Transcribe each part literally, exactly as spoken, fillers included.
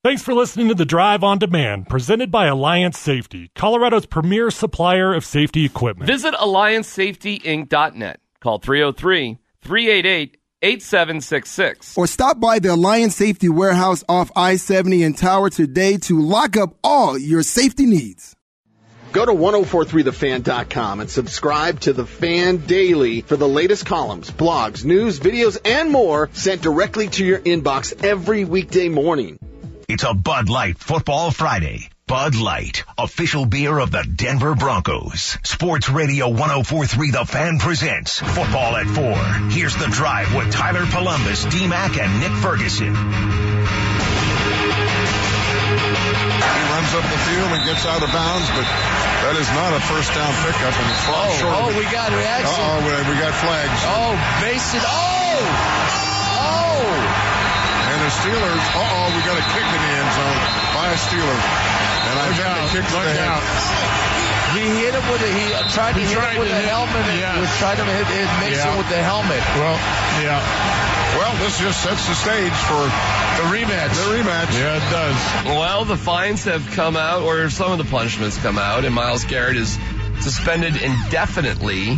Thanks for listening to The Drive on Demand, presented by Alliance Safety, Colorado's premier supplier of safety equipment. Visit alliance safety inc dot net. Call three oh three, three eight eight, eight seven six six. Or stop by the Alliance Safety Warehouse off I seventy in Tower today to lock up all your safety needs. Go to ten forty-three the fan dot com and subscribe to The Fan Daily for the latest columns, blogs, news, videos, and more sent directly to your inbox every weekday morning. It's a Bud Light Football Friday. Bud Light, official beer of the Denver Broncos. Sports Radio ten forty-three The Fan presents Football at four. Here's The Drive with Tyler Columbus, D-Mac, and Nick Ferguson. He runs up the field and gets out of bounds, but that is not a first down pickup, and it's far oh, short. Oh, we got reaction. Uh-oh, we, we got flags. Oh, Mason. Oh! Oh! And the Steelers, uh-oh, we got a kick in the end zone by a Steeler. And I think the kick's the head. He hit him with a, he tried to he hit tried him with to a hit, helmet. yeah. He was trying to hit, hit Mason yeah. with the helmet. Well, yeah. Well, this just sets the stage for the rematch. The rematch. Yeah, it does. Well, the fines have come out, or some of the punishments come out, and Myles Garrett is suspended indefinitely.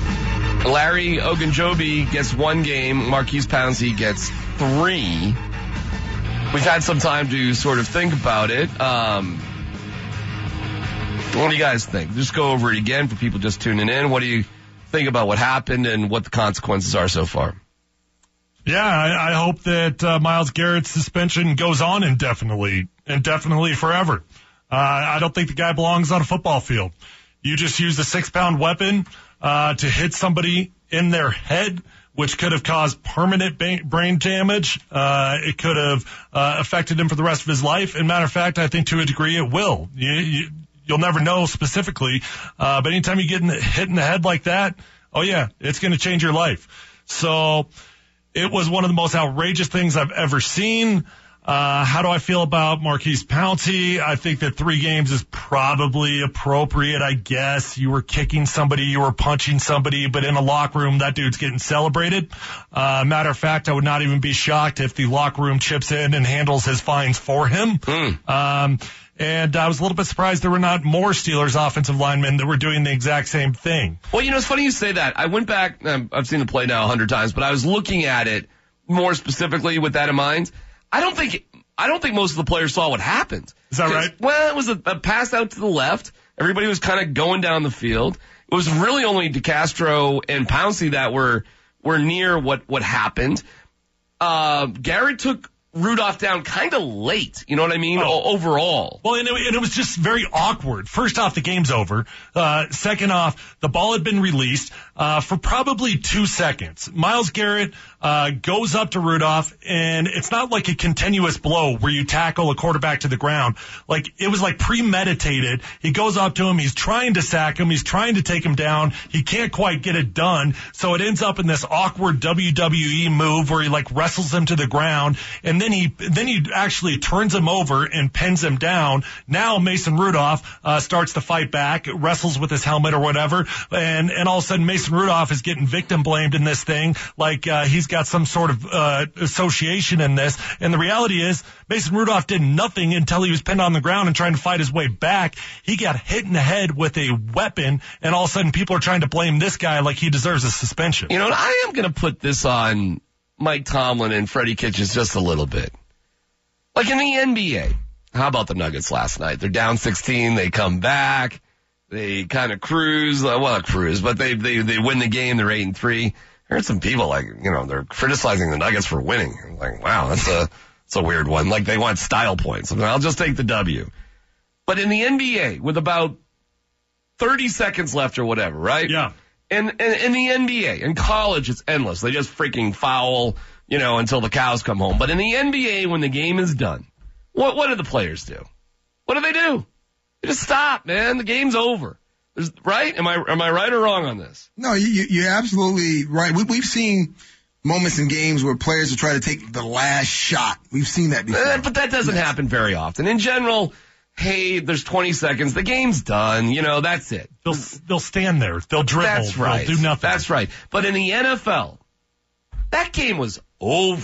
Larry Ogunjobi gets one game. Marquise Pouncey gets three. We've had some time to sort of think about it. Um, what do you guys think? Just go over it again for people just tuning in. What do you think about what happened and what the consequences are so far? Yeah, I, I hope that uh, Myles Garrett's suspension goes on indefinitely, indefinitely forever. Uh, I don't think the guy belongs on a football field. You just used a six-pound weapon uh, to hit somebody in their head, which could have caused permanent ba- brain damage. Uh, it could have uh, affected him for the rest of his life. And matter of fact, I think to a degree it will. You, you, you'll never know specifically, uh, but anytime you get in the, hit in the head like that, oh yeah, it's going to change your life. So it was one of the most outrageous things I've ever seen. Uh, how do I feel about Marquise Pouncey? I think that three games is probably appropriate, I guess. You were kicking somebody, you were punching somebody, but in a locker room, that dude's getting celebrated. Uh, matter of fact, I would not even be shocked if the locker room chips in and handles his fines for him. Mm. Um, and I was a little bit surprised there were not more Steelers offensive linemen that were doing the exact same thing. Well, you know, it's funny you say that. I went back, um, I've seen the play now a hundred times, but I was looking at it more specifically with that in mind. I don't think I don't think most of the players saw what happened. Is that right? Well, it was a, a pass out to the left. Everybody was kind of going down the field. It was really only DeCastro and Pouncey that were were near what what happened. Uh, Garrett took Rudolph down kind of late. You know what I mean? Oh. O- overall. Well, and it, and it was just very awkward. First off, the game's over. Uh, second off, the ball had been released uh, for probably two seconds. Myles Garrett uh, goes up to Rudolph, and it's not like a continuous blow where you tackle a quarterback to the ground. Like, it was like premeditated. He goes up to him. He's trying to sack him. He's trying to take him down. He can't quite get it done. So it ends up in this awkward W W E move where he like wrestles him to the ground, and then he then he actually turns him over and pins him down. Now Mason Rudolph uh, starts to fight back, wrestles with his helmet or whatever, and and all of a sudden Mason Rudolph is getting victim blamed in this thing, like uh, he's got some sort of uh, association in this. And the reality is Mason Rudolph did nothing until he was pinned on the ground and trying to fight his way back. He got hit in the head with a weapon, and all of a sudden people are trying to blame this guy like he deserves a suspension. You know, I am going to put this on Mike Tomlin and Freddie Kitchens just a little bit. Like in the N B A, how about the Nuggets last night? They're down sixteen, they come back, they kind of cruise, well, not cruise, but they, they, they win the game, they're eight and three. I heard some people like, you know, they're criticizing the Nuggets for winning. I'm like, wow, that's a, that's a weird one. Like they want style points. I mean, I'll just take the W. But in the N B A, with about thirty seconds left or whatever, right? Yeah. And, and in the N B A, in college, it's endless. They just freaking foul, you know, until the cows come home. But in the N B A, when the game is done, what, what do the players do? What do they do? They just stop, man. The game's over. There's, right? Am I, am I right or wrong on this? No, you, you're absolutely right. We, we've seen moments in games where players will try to take the last shot. We've seen that before. Uh, but that doesn't yes. happen very often. In general, hey, there's twenty seconds. The game's done. You know, that's it. They'll, they'll stand there. They'll dribble. That's right. They'll do nothing. That's right. But in the N F L, that game was over.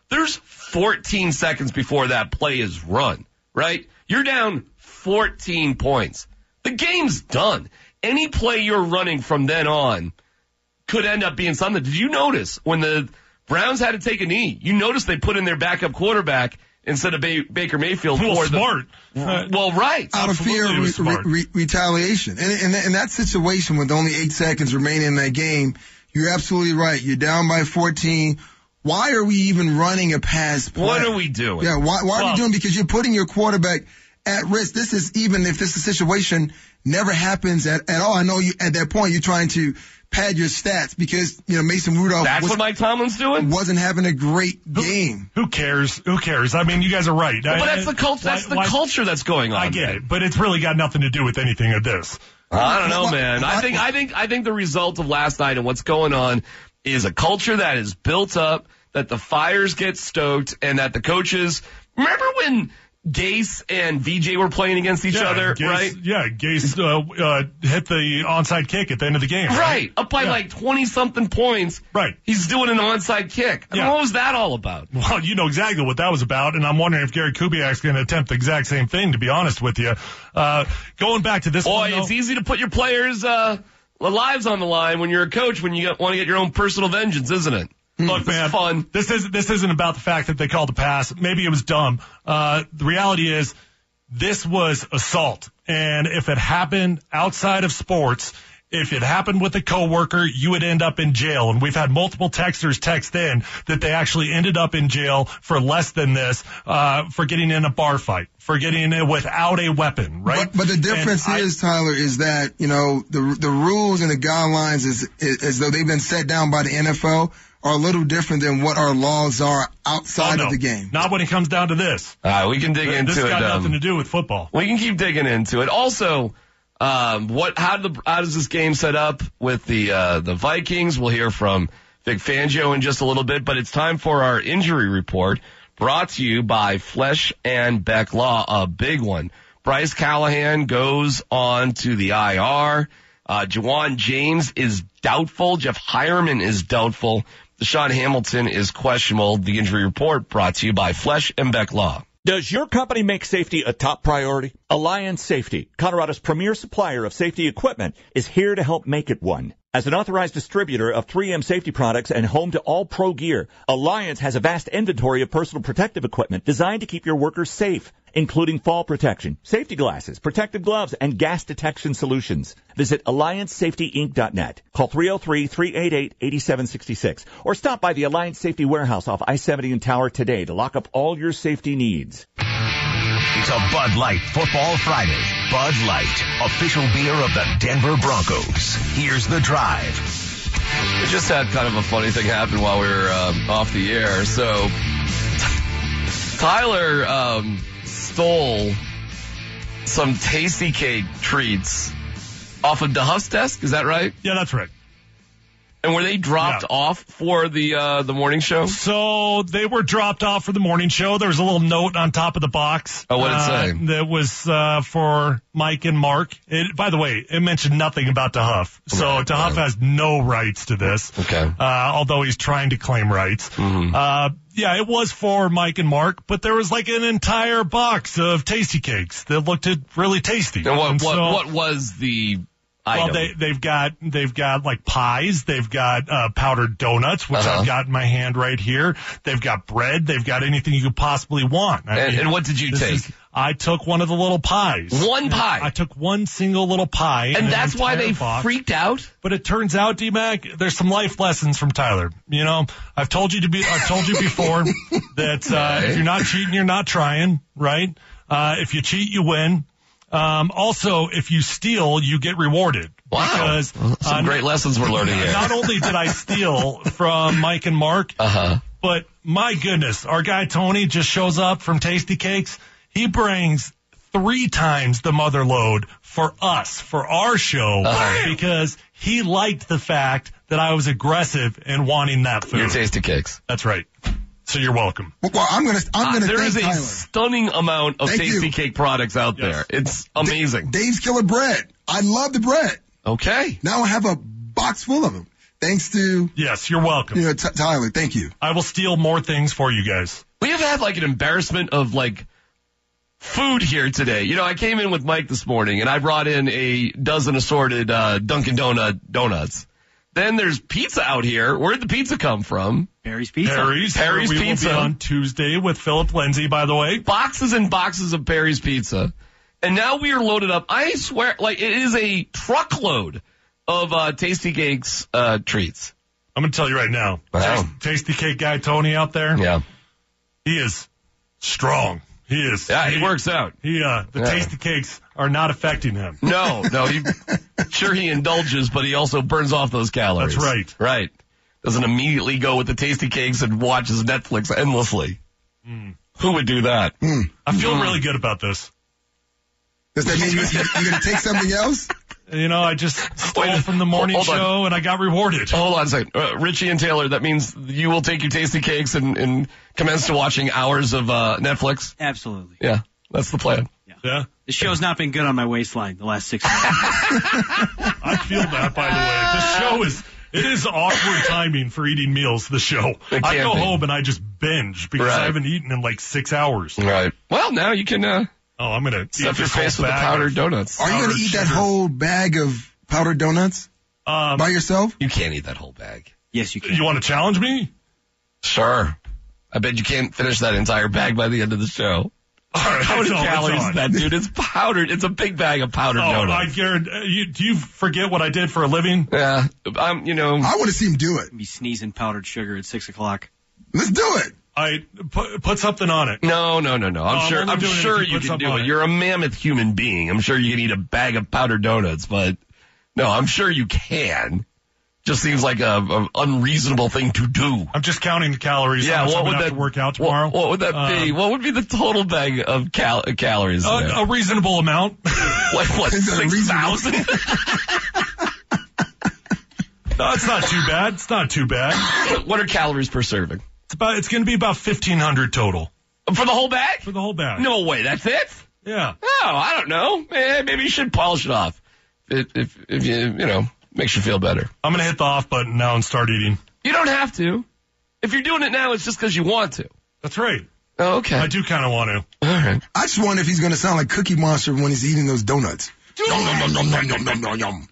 There's fourteen seconds before that play is run, right? You're down fourteen points. The game's done. Any play you're running from then on could end up being something. Did you notice when the Browns had to take a knee? You noticed they put in their backup quarterback instead of ba- Baker Mayfield. Well, for smart. The, uh, well, right. Out of fear of re- re- re- retaliation. And in and, and that situation with only eight seconds remaining in that game, you're absolutely right. You're down by fourteen. Why are we even running a pass play? What are we doing? Yeah, why, why well, are we doing? Because you're putting your quarterback at risk. This is even if this situation never happens at, at all. I know you at that point you're trying to pad your stats because, you know, Mason Rudolph That's was, what Mike Tomlin's doing? wasn't having a great who, game. Who cares? Who cares? I mean, you guys are right. But I, that's the culture. That's why, the why, culture that's going on. I get man. it, but it's really got nothing to do with anything of this. I don't know, What- man. I what- think I think I think the result of last night and what's going on is a culture that is built up, that the fires get stoked, and that the coaches. Remember when Gase and V J were playing against each Yeah, other, Gase, right? Yeah, Gase uh, uh, hit the onside kick at the end of the game. Right, Right, up by Yeah. like twenty something points. Right. He's doing an onside kick. I mean, Yeah. what was that all about? Well, you know exactly what that was about, and I'm wondering if Gary Kubiak's going to attempt the exact same thing, to be honest with you. Uh, going back to this Boy, one, though, it's easy to put your players' uh, lives on the line when you're a coach, when you want to get your own personal vengeance, isn't it? Look, It's man, fun. this isn't this isn't about the fact that they called the pass. Maybe it was dumb. Uh, the reality is, this was assault, and if it happened outside of sports, if it happened with a coworker, you would end up in jail. And we've had multiple texters text in that they actually ended up in jail for less than this, uh, for getting in a bar fight, for getting in without a weapon, right? But, but the difference And I- is, Tyler, is that, you know, the the rules and the guidelines is, is as though they've been set down by the N F L are a little different than what our laws are outside oh, no, of the game. Not when it comes down to this. All right, we can dig into This it. got um, nothing to do with football. We can keep digging into it. Also, um, what? How did the how does this game set up with the uh, the Vikings? We'll hear from Vic Fangio in just a little bit, but it's time for our injury report, brought to you by Flesh and Beck Law, a big one. Bryce Callahan goes on to the I R. Uh, Juwan James is doubtful. Jeff Hireman is doubtful. Deshaun Hamilton is questionable. The injury report brought to you by Flesh and Beck Law. Does your company make safety a top priority? Alliance Safety, Colorado's premier supplier of safety equipment, is here to help make it one. As an authorized distributor of three M safety products and home to all pro gear, Alliance has a vast inventory of personal protective equipment designed to keep your workers safe, including fall protection, safety glasses, protective gloves, and gas detection solutions. Visit alliance safety inc dot net. Call three oh three, three eight eight, eight seven six six or stop by the Alliance Safety Warehouse off I seventy and Tower today to lock up all your safety needs. It's a Bud Light Football Friday. Bud Light, official beer of the Denver Broncos. Here's the drive. We just had kind of a funny thing happen while we were um, off the air. So Tyler um, stole some Tasty Cake treats off of DeHuff's desk. Is that right? Yeah, that's right. And were they dropped Yeah. off for the uh, the morning show? So they were dropped off for the morning show. There was a little note on top of the box. Oh, what did it uh, say? That was uh, for Mike and Mark. It, by the way, it mentioned nothing about DeHuff. So Right, DeHuff right. has no rights to this. Okay. Uh, although he's trying to claim rights. Mhm. Uh, yeah, it was for Mike and Mark, but there was like an entire box of Tasty Cakes that looked really tasty. And what And what so- what was the item? well, they, they've got, they've got like pies. They've got, uh, powdered donuts, which Uh-huh. I've got in my hand right here. They've got bread. They've got anything you could possibly want. I And- mean, and what did you this take? is- I took one of the little pies. One pie? I took one single little pie. in and an that's why entire they box. freaked out? But it turns out, D-Mac, there's some life lessons from Tyler. You know, I've told you to be, I've told you before that, uh, if you're not cheating, you're not trying, right? Uh, if you cheat, you win. Um, also, if you steal, you get rewarded. Wow. Because, Well, some uh, great lessons we're learning here. Not only did I steal from Mike and Mark, Uh-huh. but my goodness, our guy Tony just shows up from Tasty Cakes. He brings three times the mother load for us, for our show, Uh-huh. because he liked the fact that I was aggressive in wanting that food. Your Tasty Cakes. That's right. So you're welcome. Well, well, I'm gonna, I'm Uh, gonna there thank is a Tyler. stunning amount of Thank Tasty you. Cake products out Yes. there. It's amazing. Dave's Killer Bread. I love the bread. Okay. Now I have a box full of them. Thanks to yes, you're welcome. You know, t- Tyler. Thank you. I will steal more things for you guys. We have had like an embarrassment of like food here today. You know, I came in with Mike this morning and I brought in a dozen assorted uh, Dunkin' Donut donuts. Then there's pizza out here. Where'd the pizza come from? Perry's Pizza. Perry's. Perry's we Pizza. Will be on Tuesday with Philip Lindsay, by the way. Boxes and boxes of Perry's Pizza. And now we are loaded up. I swear, like, it is a truckload of uh, Tasty Cakes uh, treats. I'm going to tell you right now. Wow. Tasty Cake guy Tony out there. Yeah. He is strong. He is. Yeah, he, he works out. He, uh, the yeah. Tasty Cakes are not affecting him. No, no. He, sure, he indulges, but he also burns off those calories. That's right. Right. Doesn't immediately go with the Tasty Cakes and watches Netflix endlessly. Mm. Who would do that? Mm. I feel mm. really good about this. Does that mean you're, you're going to take something else? You know, I just stole Wait, from the morning hold show on. and I got rewarded. Hold on a second. Uh, Richie and Taylor, that means you will take your Tasty Cakes and, and commence to watching hours of uh, Netflix? Absolutely. Yeah, that's the plan. Yeah. yeah. The show's not been good on my waistline the last six months. I feel that, by the way. The show is, it is awkward timing for eating meals, the show. I go be. home and I just binge because right. I haven't eaten in like six hours. Right. Well, now you can... Uh, Oh, I'm going to stuff your face with the powdered donuts. Are you going to eat sugar. that whole bag of powdered donuts um, by yourself? You can't eat that whole bag. Yes, you can. You want to challenge me? Sure. I bet you can't finish that entire bag by the end of the show. All right, How many on, calories is that, dude? It's powdered. It's a big bag of powdered oh, donuts. I guarantee, uh, you, do you forget what I did for a living? Yeah. I'm, you know. I want to see him do it. Be sneezing powdered sugar at six o'clock. Let's do it. I put, put something on it. No, no, no, no. I'm no, sure. I'm, I'm sure you, you can do it. it. You're a mammoth human being. I'm sure you can eat a bag of powdered donuts, but no, I'm sure you can. Just seems like a, a unreasonable thing to do. I'm just counting the calories. Yeah, what what would would that that work out tomorrow? What, what would that uh, be? What would be the total bag of cal- calories? A, a reasonable amount. Like what? Six thousand? No, it's not too bad. It's not too bad. What are calories per serving? It's about. It's going to be about fifteen hundred total for the whole bag. For the whole bag. No way. That's it. Yeah. Oh, I don't know. Maybe you should polish it off. If if, if you you know makes you feel better. I'm going to hit the off button now and start eating. You don't have to. If you're doing it now, it's just because you want to. That's right. Oh, okay. I do kind of want to. All right. I just wonder if he's going to sound like Cookie Monster when he's eating those donuts. Yum, yum, yum, yum, yum, yum, yum, yum.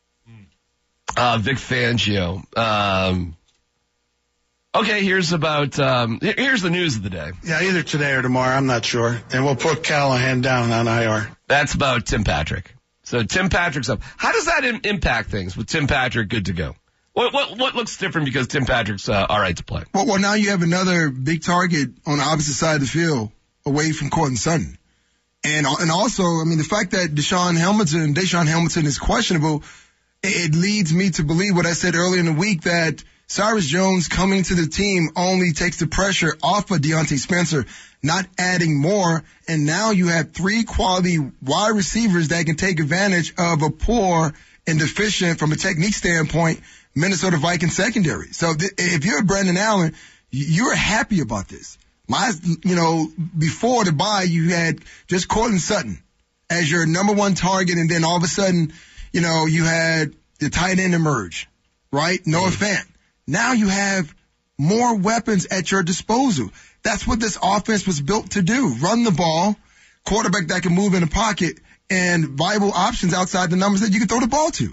Uh, Vic Fangio. Um, okay, here's about, um, here's the news of the day. Yeah, either today or tomorrow, I'm not sure. And we'll put Callahan down on I R. That's about Tim Patrick. So Tim Patrick's up. How does that im- impact things with Tim Patrick good to go? What what what looks different because Tim Patrick's uh, all right to play? Well, well, now you have another big target on the opposite side of the field away from Courtland Sutton. And and also, I mean, the fact that Deshaun Hamilton, Deshaun Hamilton is questionable, it leads me to believe what I said earlier in the week, that Cyrus Jones coming to the team only takes the pressure off of Deontay Spencer, not adding more. And now you have three quality wide receivers that can take advantage of a poor and deficient, from a technique standpoint, Minnesota Vikings secondary. So th- if you're Brandon Allen, you're happy about this. Last, you know, before the bye, you had just Courtland Sutton as your number one target, and then all of a sudden, you know, you had the tight end emerge, right? Noah Fant. Now you have more weapons at your disposal. That's what this offense was built to do. Run the ball, quarterback that can move in the pocket, and viable options outside the numbers that you can throw the ball to.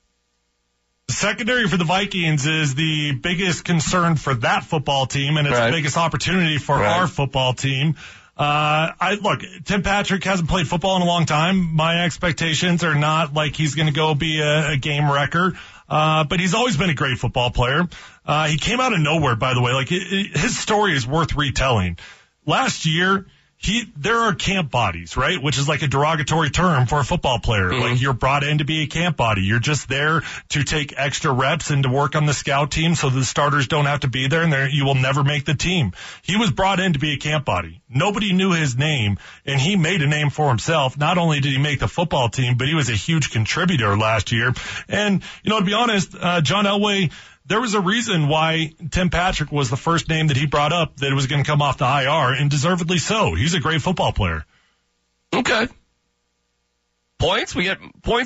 The secondary for the Vikings is the biggest concern for that football team, and it's right. the biggest opportunity for right. our football team. Uh, I look, Tim Patrick hasn't played football in a long time. My expectations are not like he's going to go be a, a game wrecker. Uh, but he's always been a great football player. Uh, he came out of nowhere, by the way. Like, it, it, his story is worth retelling. Last year, he, there are camp bodies, right? Which is like a derogatory term for a football player. Mm-hmm. Like, you're brought in to be a camp body. You're just there to take extra reps and to work on the scout team so the starters don't have to be there, and you will never make the team. He was brought in to be a camp body. Nobody knew his name, and he made a name for himself. Not only did he make the football team, but he was a huge contributor last year. And, you know, to be honest, uh, John Elway, there was a reason why Tim Patrick was the first name that he brought up that was going to come off the I R, and deservedly so. He's a great football player. Okay. Points? We get points here?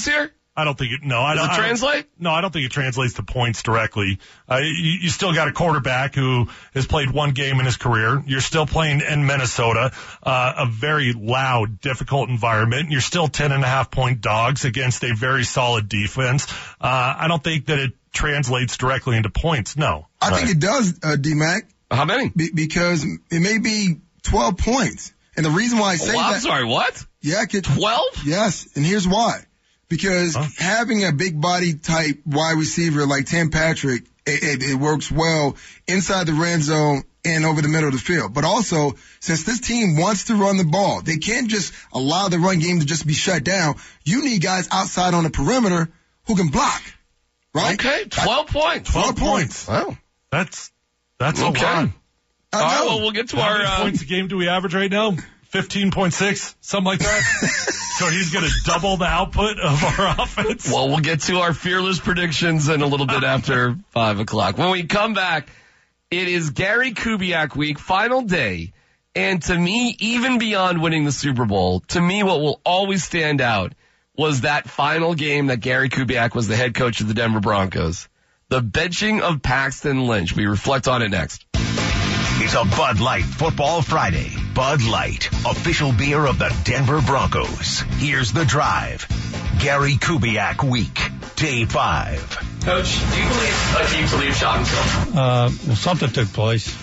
I don't think it, no, I Does don't. it translate? I don't, no, I don't think it translates to points directly. Uh, you, you still got a quarterback who has played one game in his career. You're still playing in Minnesota, uh, a very loud, difficult environment. You're still ten and a half point dogs against a very solid defense. Uh, I don't think that it translates directly into points. No. I Right. think it does, uh, D-Mac. How many? Be- because it may be twelve points. And the reason why I say Oh, I'm that. sorry, what? Yeah, kid. twelve? Yes. And here's why. Because Huh? having a big body type wide receiver like Tim Patrick, it, it, it works well inside the red zone and over the middle of the field. But also, since this team wants to run the ball, they can't just allow the run game to just be shut down. You need guys outside on the perimeter who can block. Right? Okay, twelve points. twelve points. Wow. That's, that's Okay. a lot. All I right, know. well, we'll get to How our... many Uh, points a game do we average right now? fifteen point six, something like that. So he's going to double the output of our offense. Well, we'll get to our fearless predictions in a little bit after five o'clock. When we come back, it is Gary Kubiak week, final day. And to me, even beyond winning the Super Bowl, to me, what will always stand out was that final game that Gary Kubiak was the head coach of the Denver Broncos. The benching of Paxton Lynch. We reflect on it next. It's a Bud Light Football Friday. Bud Light, official beer of the Denver Broncos. Here's the drive. Gary Kubiak week, day five. Coach, do you believe Akeem Talib shot himself? Uh, well, something took place.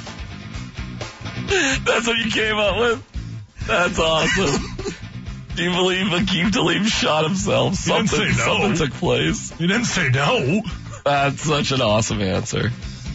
That's what you came up with? That's awesome. Do you believe Akeem Talib shot himself? He didn't Something, say no. something took place. You didn't say no. That's such an awesome answer.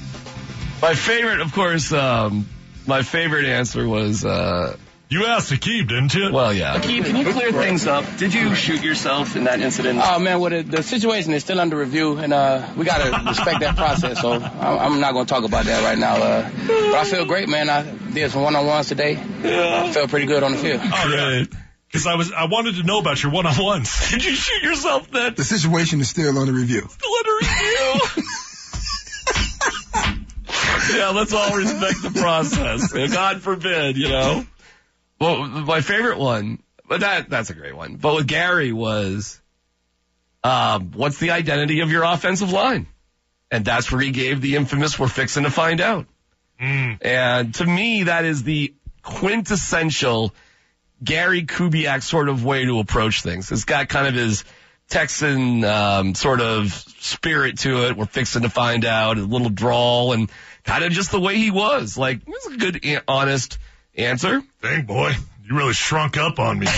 My favorite, of course, um, my favorite answer was, uh, You asked Akeem, didn't you? well, yeah. Akeem, can you clear things up? Did you shoot yourself in that incident? Oh, man, well, the, the situation is still under review, and uh, we got to respect that process, so I'm, I'm not going to talk about that right now. Uh, but I feel great, man. I did some one-on-ones today. Yeah. I felt pretty good on the field. Great. Because I was, I wanted to know about your one-on-ones. Did you shoot yourself then? The situation is still under review. Still under review. Yeah, let's all respect the process. God forbid, you know. Well, my favorite one, but that that's a great one. But with Gary was, um, what's the identity of your offensive line? And that's where he gave the infamous "we're fixing to find out." Mm. And to me, that is the quintessential Gary Kubiak sort of way to approach things. It's got kind of his Texan um, sort of spirit to it. We're fixing to find out, a little drawl, and kind of just the way he was. Like, it was a good, honest answer. Dang, boy. You really shrunk up on me.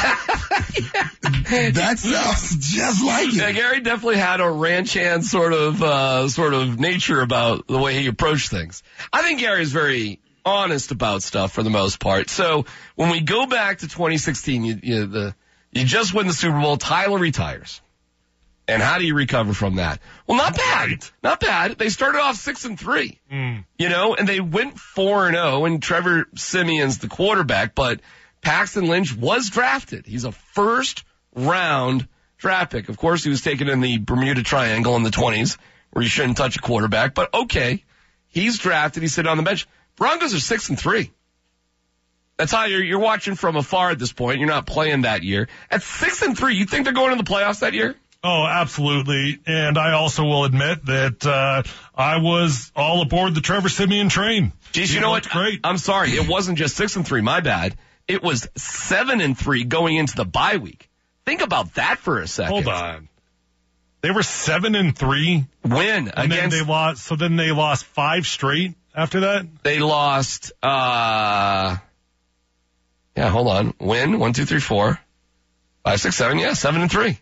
That sounds just like Yeah, it. Gary definitely had a ranch hand sort of uh, sort of nature about the way he approached things. I think Gary's very honest about stuff for the most part. So when we go back to twenty sixteen, you, you, the, you just win the Super Bowl, Tyler retires. And how do you recover from that? Well, not bad. Right. Not bad. They started off six and three, Mm. you know, and they went four and oh, and Trevor Simeon's the quarterback, but Paxton Lynch was drafted. He's a first round draft pick. Of course, he was taken in the Bermuda Triangle in the twenties, where you shouldn't touch a quarterback, but okay. He's drafted. He's sitting on the bench. Broncos are six and three. That's how you're, you're watching from afar at this point. You're not playing that year. At six and three, you think they're going to the playoffs that year? Oh, absolutely. And I also will admit that uh I was all aboard the Trevor Simeon train. Geez, He you know what? looked Great. I'm sorry. It wasn't just six and three. My bad. It was seven and three going into the bye week. Think about that for a second. Hold on. They were seven and three. Win And then against. they lost. So then they lost five straight after that. They lost. Uh, yeah, hold on. Win one, two, three, four, five, six, seven. Yeah, seven and three.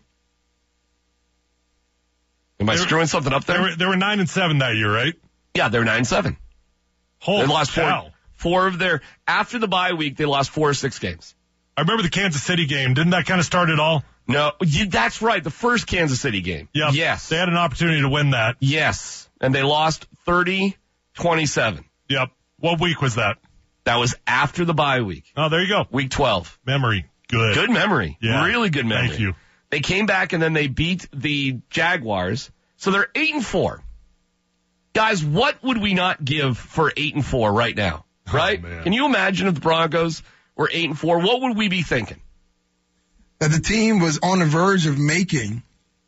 Am I They were- screwing something up They there? were they were nine and seven that year, right? Yeah, they're nine and seven. Holy They lost four. cow. Four of their after the bye week. They lost four or six games. I remember the Kansas City game. Didn't that kind of start it all? No, you, that's right. The first Kansas City game. Yeah. Yes. They had an opportunity to win that. Yes. And they lost thirty twenty-seven. Yep. What week was that? That was after the bye week. Oh, there you go. Week twelve. Memory. Good. Good memory. Yeah. Really good memory. Thank you. They came back and then they beat the Jaguars. So they're eight and four. Guys, what would we not give for eight and four right now? Right? Oh, man. Can you imagine if the Broncos were eight and four? What would we be thinking? That the team was on the verge of making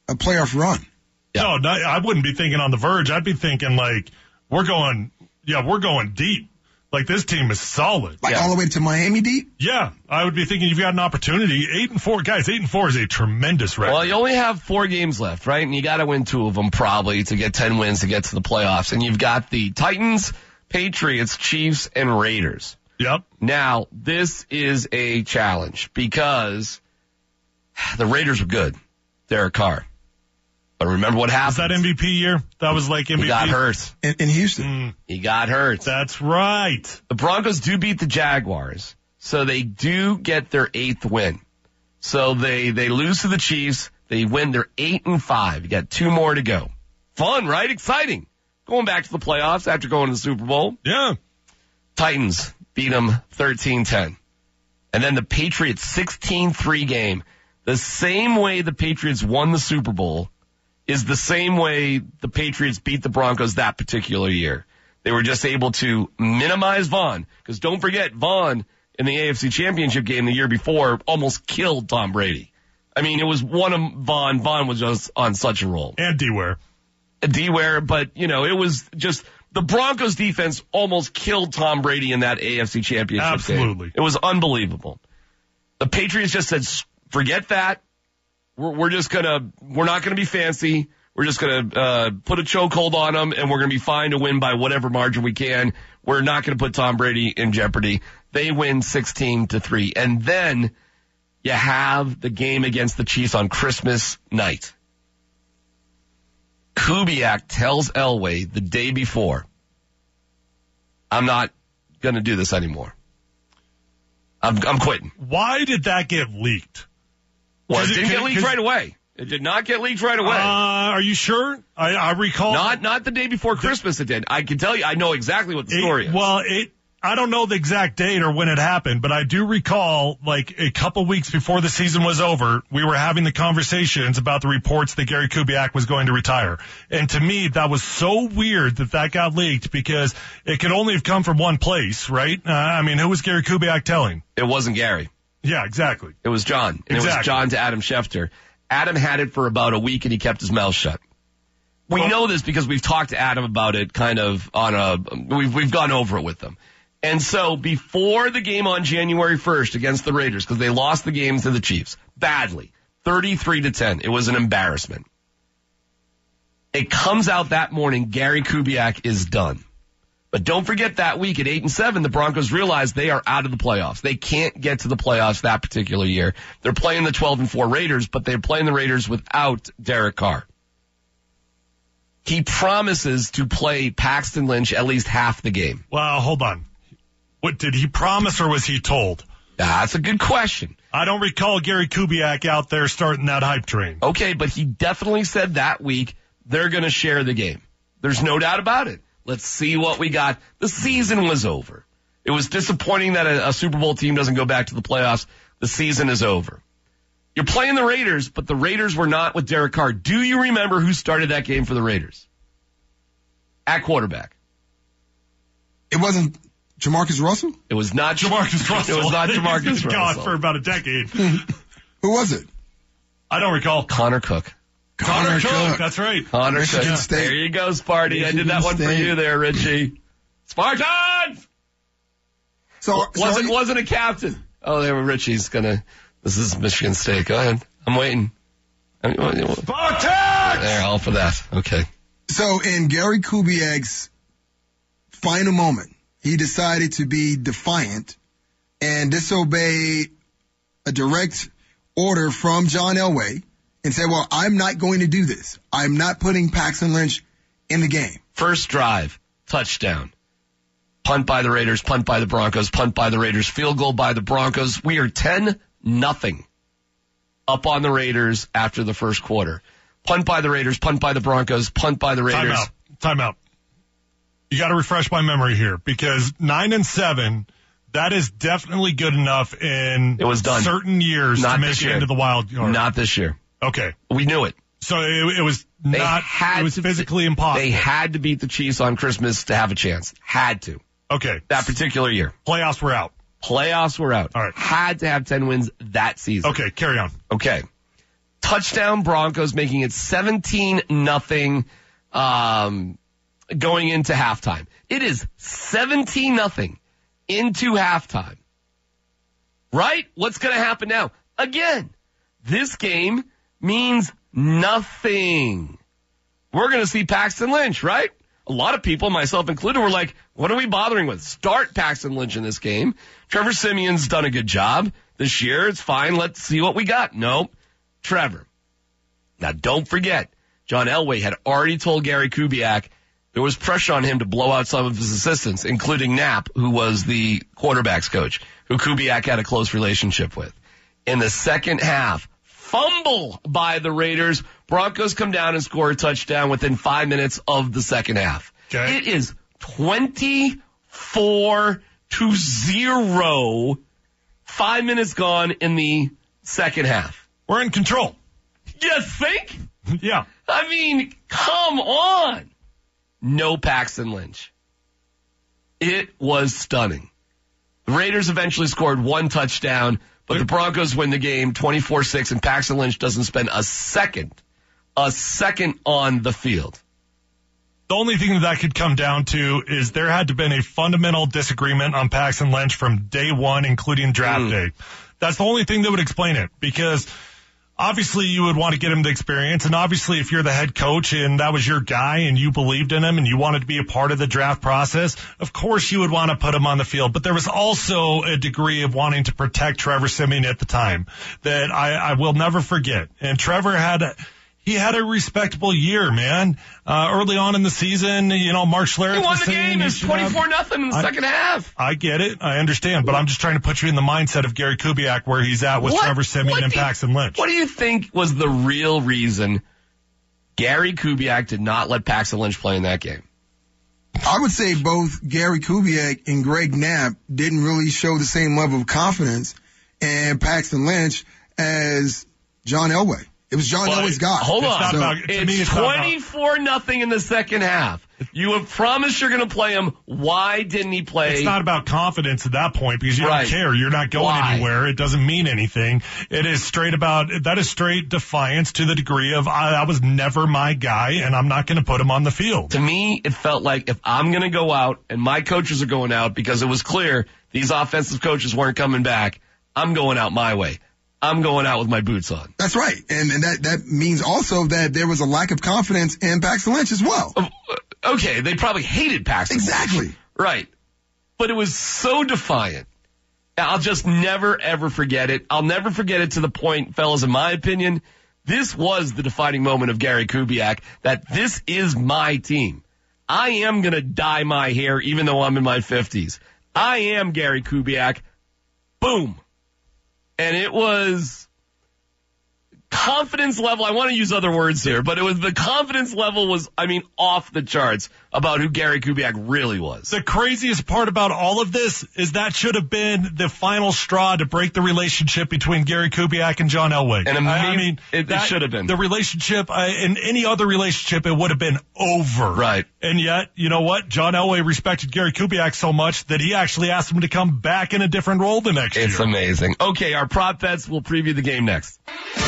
a playoff run. Yeah. No, no, I wouldn't be thinking on the verge. I'd be thinking like, we're going, yeah, we're going deep. Like, this team is solid. Like yeah. all the way to Miami deep? Yeah. I would be thinking you've got an opportunity. Eight and four, guys, eight and four is a tremendous record. Well, you only have four games left, right? And you got to win two of them probably to get ten wins to get to the playoffs. And you've got the Titans, Patriots, Chiefs, and Raiders. Yep. Now, this is a challenge because the Raiders were good. Derek Carr. But remember what happened? Was that M V P year? That was like M V P? He got hurt. In, in Houston. Mm. He got hurt. That's right. The Broncos do beat the Jaguars, so they do get their eighth win. So they, they lose to the Chiefs. They win their eight and five. You got two more to go. Fun, right? Exciting. Going back to the playoffs after going to the Super Bowl. Yeah. Titans beat them thirteen ten. And then the Patriots sixteen three game. The same way the Patriots won the Super Bowl is the same way the Patriots beat the Broncos that particular year. They were just able to minimize Vaughn. Because don't forget, Vaughn in the A F C Championship game the year before almost killed Tom Brady. I mean, it was one of Vaughn. Vaughn was just on such a roll. And D-Ware. D-Ware, but, you know, it was just the Broncos defense almost killed Tom Brady in that A F C Championship Absolutely. game. It was unbelievable. The Patriots just said, forget that. We're, we're just gonna, we're not gonna be fancy. We're just gonna, uh, put a chokehold on them and we're gonna be fine to win by whatever margin we can. We're not gonna put Tom Brady in jeopardy. They win sixteen to three. And then you have the game against the Chiefs on Christmas night. Kubiak tells Elway the day before, I'm not gonna do this anymore. I'm, I'm quitting. Why did that get leaked? Well, it didn't get leaked right away. It did not get leaked right away. Uh, are you sure? I, I recall. Not not the day before Christmas it did. I can tell you, I know exactly what the story it, is. Well, it, I don't know the exact date or when it happened, but I do recall, like, a couple weeks before the season was over, we were having the conversations about the reports that Gary Kubiak was going to retire. And to me, that was so weird that that got leaked because it could only have come from one place, right? Uh, I mean, who was Gary Kubiak telling? It wasn't Gary. Yeah, exactly. It was John. And exactly. It was John to Adam Schefter. Adam had it for about a week and he kept his mouth shut. We well, know this because we've talked to Adam about it kind of on a, we've, we've gone over it with them. And so before the game on January first against the Raiders, because they lost the game to the Chiefs badly, thirty-three to ten. It was an embarrassment. It comes out that morning, Gary Kubiak is done. But don't forget that week at eight and seven, the Broncos realized they are out of the playoffs. They can't get to the playoffs that particular year. They're playing the twelve and four Raiders, but they're playing the Raiders without Derek Carr. He promises to play Paxton Lynch at least half the game. Well, hold on. What did he promise or was he told? That's a good question. I don't recall Gary Kubiak out there starting that hype train. Okay, but he definitely said that week they're going to share the game. There's no doubt about it. Let's see what we got. The season was over. It was disappointing that a, a Super Bowl team doesn't go back to the playoffs. The season is over. You're playing the Raiders, but the Raiders were not with Derek Carr. Do you remember who started that game for the Raiders? At quarterback. It wasn't Jamarcus Russell? It was not Jamarcus Russell. It was not Jamarcus He's Russell. Gone for about a decade. Who was it? I don't recall. Connor Cook. Connor, Connor Cook. Cook. That's right. Connor Michigan Cook. State. There you go, Sparty. Michigan I did that one State. for you there, Richie. Spartans! So, wasn't so wasn't a captain. Oh, there were Richie's gonna. This is Michigan State. Go ahead. I'm waiting. Spartans! There, all for that. Okay. So in Gary Kubiak's final moment, he decided to be defiant and disobey a direct order from John Elway and said, well, I'm not going to do this. I'm not putting Paxton Lynch in the game. First drive, touchdown. Punt by the Raiders, punt by the Broncos, punt by the Raiders, field goal by the Broncos. We are ten nothing up on the Raiders after the first quarter. Punt by the Raiders, punt by the Broncos, punt by the Raiders. Time out. Time out. You got to refresh my memory here because nine and seven, that is definitely good enough in it was done. certain years Not to make this it year. into the wild card. Not this year. Okay. We knew it. So it, it was They not, had it was to, physically impossible. They had to beat the Chiefs on Christmas to have a chance. Had to. Okay. That particular year. Playoffs were out. Playoffs were out. All right. Had to have ten wins that season. Okay, carry on. Okay. touchdown Broncos, making it seventeen nothing um, going into halftime. It is seventeen nothing into halftime. Right? What's going to happen now? Again, this game means nothing. We're going to see Paxton Lynch, right? A lot of people, myself included, were like, what are we bothering with? Start Paxton Lynch in this game. Trevor Siemian's done a good job this year. It's fine. Let's see what we got. Nope. Trevor. Now, don't forget, John Elway had already told Gary Kubiak there was pressure on him to blow out some of his assistants, including Knapp, who was the quarterback's coach, who Kubiak had a close relationship with. In the second half, fumble by the Raiders. Broncos come down and score a touchdown within five minutes of the second half. Okay. It is twenty-four to zero. Five minutes gone in the second half. We're in control. You think? Yeah. I mean, come on. No Paxton Lynch. It was stunning. The Raiders eventually scored one touchdown, but the Broncos win the game twenty-four six, and Paxton Lynch doesn't spend a second, a second on the field. The only thing that, that could come down to is there had to have been a fundamental disagreement on Paxton Lynch from day one, including draft mm. day. That's the only thing that would explain it, because obviously you would want to get him the experience, and obviously if you're the head coach and that was your guy and you believed in him and you wanted to be a part of the draft process, of course you would want to put him on the field. But there was also a degree of wanting to protect Trevor Siemian at the time that I, I will never forget. And Trevor had a, he had a respectable year, man. Uh, early on in the season, you know, Mark Schlereth He won was the saying game. It's twenty-four nothing in the I, second half. I get it. I understand. But I'm just trying to put you in the mindset of Gary Kubiak where he's at with what, Trevor Siemian and you, Paxton Lynch. What do you think was the real reason Gary Kubiak did not let Paxton Lynch play in that game? I would say both Gary Kubiak and Greg Knapp didn't really show the same level of confidence in Paxton Lynch as John Elway. It was John well, Elway's guy. Hold it's on. Not so about, it's me, it's twenty-four nothing in the second half. You have promised you're going to play him. Why didn't he play? It's not about confidence at that point because you right. don't care. You're not going Why? anywhere. It doesn't mean anything. It is straight about, that is straight defiance to the degree of, I, that was never my guy and I'm not going to put him on the field. To me, it felt like if I'm going to go out and my coaches are going out because it was clear these offensive coaches weren't coming back, I'm going out my way. I'm going out with my boots on. That's right. And, and that, that means also that there was a lack of confidence in Paxton Lynch as well. Okay, they probably hated Paxton Exactly. Lynch. Right. But it was so defiant. I'll just never, ever forget it. I'll never forget it to the point, fellas, in my opinion, this was the defining moment of Gary Kubiak, that this is my team. I am going to dye my hair even though I'm in my fifties. I am Gary Kubiak. Boom. And it was confidence level. I want to use other words here, but it was the confidence level was, I mean, off the charts about who Gary Kubiak really was. The craziest part about all of this is that should have been the final straw to break the relationship between Gary Kubiak and John Elway. And I, I mean, it, that, it should have been. The relationship, uh, in any other relationship, it would have been over. Right. And yet, you know what? John Elway respected Gary Kubiak so much that he actually asked him to come back in a different role the next it's year. It's amazing. Okay, our prop bets, we'll preview the game next.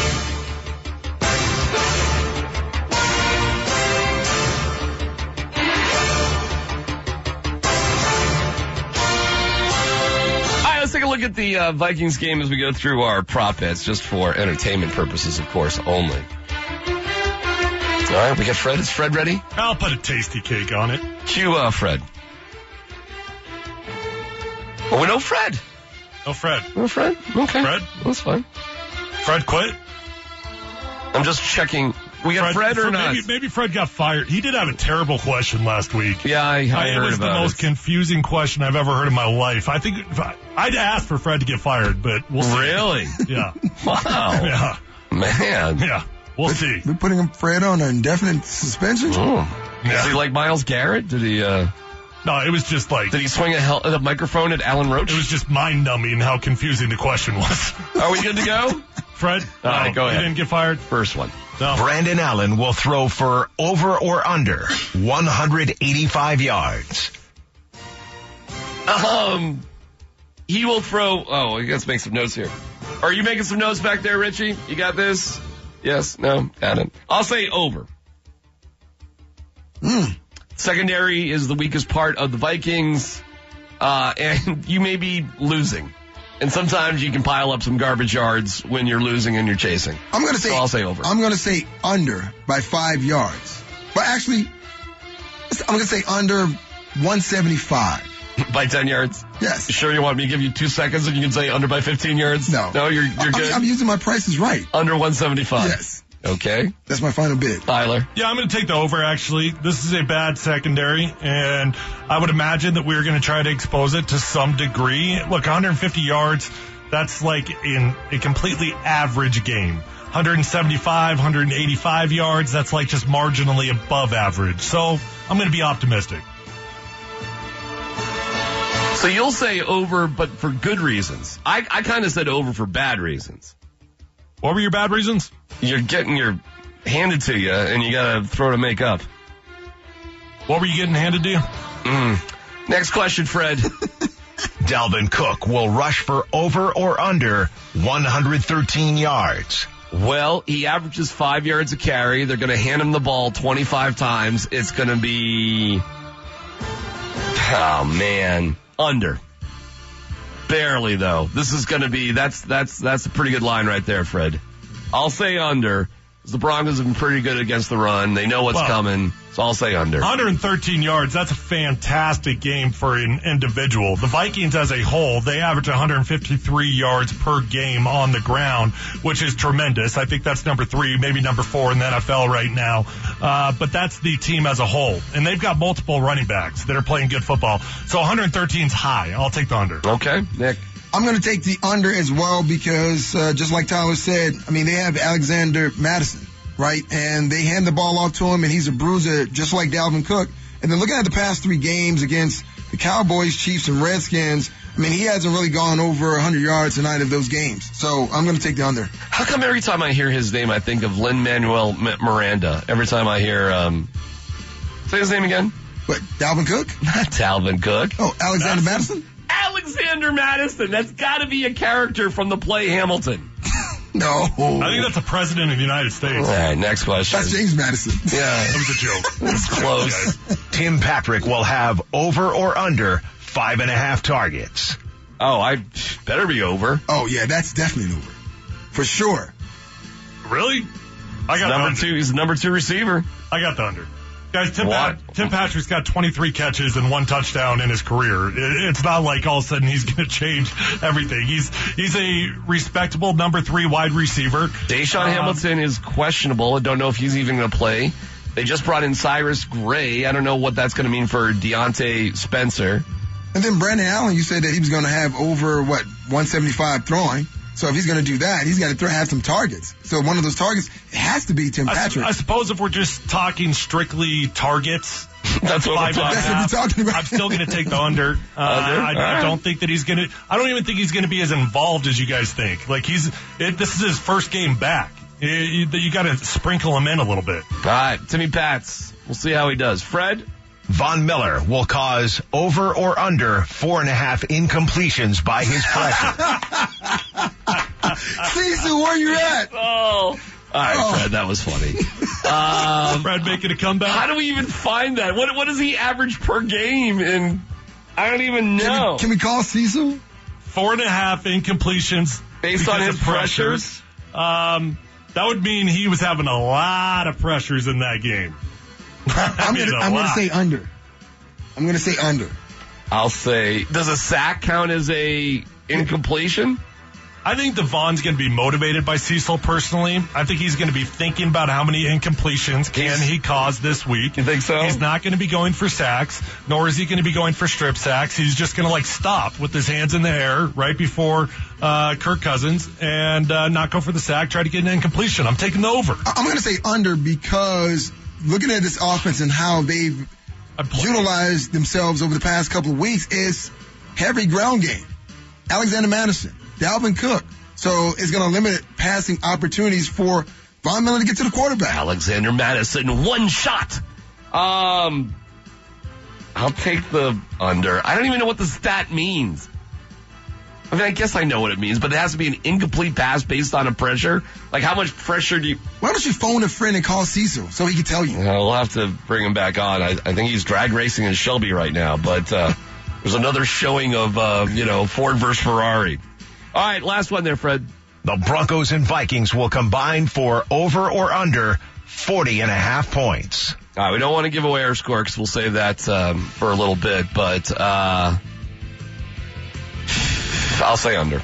Let's take a look at the uh, Vikings game as we go through our prop bets, just for entertainment purposes, of course, only. All right, we got Fred. Is Fred ready? I'll put a tasty cake on it. Cue uh, Fred. Oh, no Fred. No Fred. No Fred? Okay. Fred? That's fine. Fred quit? I'm just checking. We got Fred, Fred or not? Maybe, maybe Fred got fired. He did have a terrible question last week. Yeah, I, I, I heard It was about the most it. confusing question I've ever heard in my life. I think I'd asked for Fred to get fired, but we'll see. Really? Yeah. Wow. Yeah. Man. Yeah. We'll we're, see. We're putting Fred on an indefinite suspension? Oh. Yeah. Is he like Myles Garrett? Did he, uh... No, it was just like... Did he swing a, hel- a microphone at Alan Roach? It was just mind-numbing how confusing the question was. Are we good to go? Fred? All right, no, go ahead. You didn't get fired? First one. No. Brandon Allen will throw for over or under one hundred eighty-five yards. Um, he will throw... Oh, I guess make some notes here. Are you making some notes back there, Richie? You got this? Yes, no, got it. I'll say over. Mm. Secondary is the weakest part of the Vikings, uh, and you may be losing. And sometimes you can pile up some garbage yards when you're losing and you're chasing. I'm going to say, so I'll say over. I'm going to say under by five yards. But actually, I'm going to say under one seventy-five. By ten yards? Yes. You sure you want me to give you two seconds and you can say under by fifteen yards? No. No, you're, you're good? I'm, I'm using my prices right. Under one seventy-five? Yes. Okay. That's my final bid. Tyler? Yeah, I'm going to take the over, actually. This is a bad secondary, and I would imagine that we're going to try to expose it to some degree. Look, one hundred fifty yards, that's like in a completely average game. one seventy-five, one eighty-five yards, that's like just marginally above average. So I'm going to be optimistic. So you'll say over, but for good reasons. I, I kind of said over for bad reasons. What were your bad reasons? You're getting your handed to you, and you got to throw to make up. What were you getting handed to you? Mm. Next question, Fred. Dalvin Cook will rush for over or under one hundred thirteen yards. Well, he averages five yards a carry. They're going to hand him the ball twenty-five times. It's going to be... Oh, man. Under. Barely, though. This is going to be, that's, that's, that's a pretty good line right there, Fred. I'll say under. The Broncos have been pretty good against the run. They know what's well, coming, so I'll say under. one hundred thirteen yards, that's a fantastic game for an individual. The Vikings as a whole, they average one hundred fifty-three yards per game on the ground, which is tremendous. I think that's number three, maybe number four in the N F L right now. Uh, but that's the team as a whole. And they've got multiple running backs that are playing good football. So one hundred thirteen is high. I'll take the under. Okay, Nick. I'm going to take the under as well because, uh, just like Tyler said, I mean, they have Alexander Madison, right? And they hand the ball off to him, and he's a bruiser just like Dalvin Cook. And then looking at the past three games against the Cowboys, Chiefs, and Redskins, I mean, he hasn't really gone over one hundred yards in either of those games. So I'm going to take the under. How come every time I hear his name, I think of Lin-Manuel Miranda? Every time I hear, um, say his name again? What, Dalvin Cook? Not Dalvin Cook. Oh, Alexander That's- Madison? Alexander Madison. That's got to be a character from the play Hamilton. No. I think that's the president of the United States. All right, next question. That's James Madison. Yeah. That was a joke. It's close. Tim Patrick will have over or under five and a half targets. Oh, I better be over. Oh, yeah, that's definitely an over. For sure. Really? I got number two. He's the number two receiver. I got the under. Guys, Tim, Pat- Tim Patrick's got twenty-three catches and one touchdown in his career. It, it's not like all of a sudden he's going to change everything. He's he's a respectable number three wide receiver. Deshaun um, Hamilton is questionable. I don't know if he's even going to play. They just brought in Cyrus Gray. I don't know what that's going to mean for Deontay Spencer. And then Brandon Allen, you said that he was going to have over, what, one seventy-five throwing. So if he's going to do that, he's got to throw, have some targets. So one of those targets has to be Tim Patrick. I, I suppose if we're just talking strictly targets, that's what five we're talking, and a half, that's what we're talking about. I'm still going to take the under. Uh, under? I, I right. don't think that he's going to. I don't even think he's going to be as involved as you guys think. Like he's. It, this is his first game back. You, you, you got to sprinkle him in a little bit. All right, Timmy Pats. We'll see how he does. Fred. Von Miller will cause over or under four and a half incompletions by his pressure. Cecil, where you at? Oh. All right, oh. Fred, that was funny. Um, Fred making a comeback. How do we even find that? What What does he average per game? And I don't even know. Can we, can we call Cecil? Four and a half incompletions based on his pressures. Um, that would mean he was having a lot of pressures in that game. I'm going to say under. I'm going to say under. I'll say, does a sack count as a incompletion? I think Devon's going to be motivated by Cecil personally. I think he's going to be thinking about how many incompletions can he cause this week. You think so? He's not going to be going for sacks, nor is he going to be going for strip sacks. He's just going to like stop with his hands in the air right before uh, Kirk Cousins and uh, not go for the sack, try to get an incompletion. I'm taking the over. I'm going to say under because looking at this offense and how they've utilized themselves over the past couple of weeks is heavy ground game. Alexander Madison, Dalvin Cook. So it's going to limit passing opportunities for Von Miller to get to the quarterback. Alexander Madison, one shot. Um, I'll take the under. I don't even know what the stat means. I mean, I guess I know what it means, but it has to be an incomplete pass based on a pressure. Like, how much pressure do you... Why don't you phone a friend and call Cecil so he can tell you? I'll have to bring him back on. I, I think he's drag racing in Shelby right now, but uh, there's another showing of, uh, you know, Ford versus Ferrari. All right, last one there, Fred. The Broncos and Vikings will combine for over or under forty and a half points. All right, we don't want to give away our score because we'll save that um, for a little bit, but uh, I'll say under.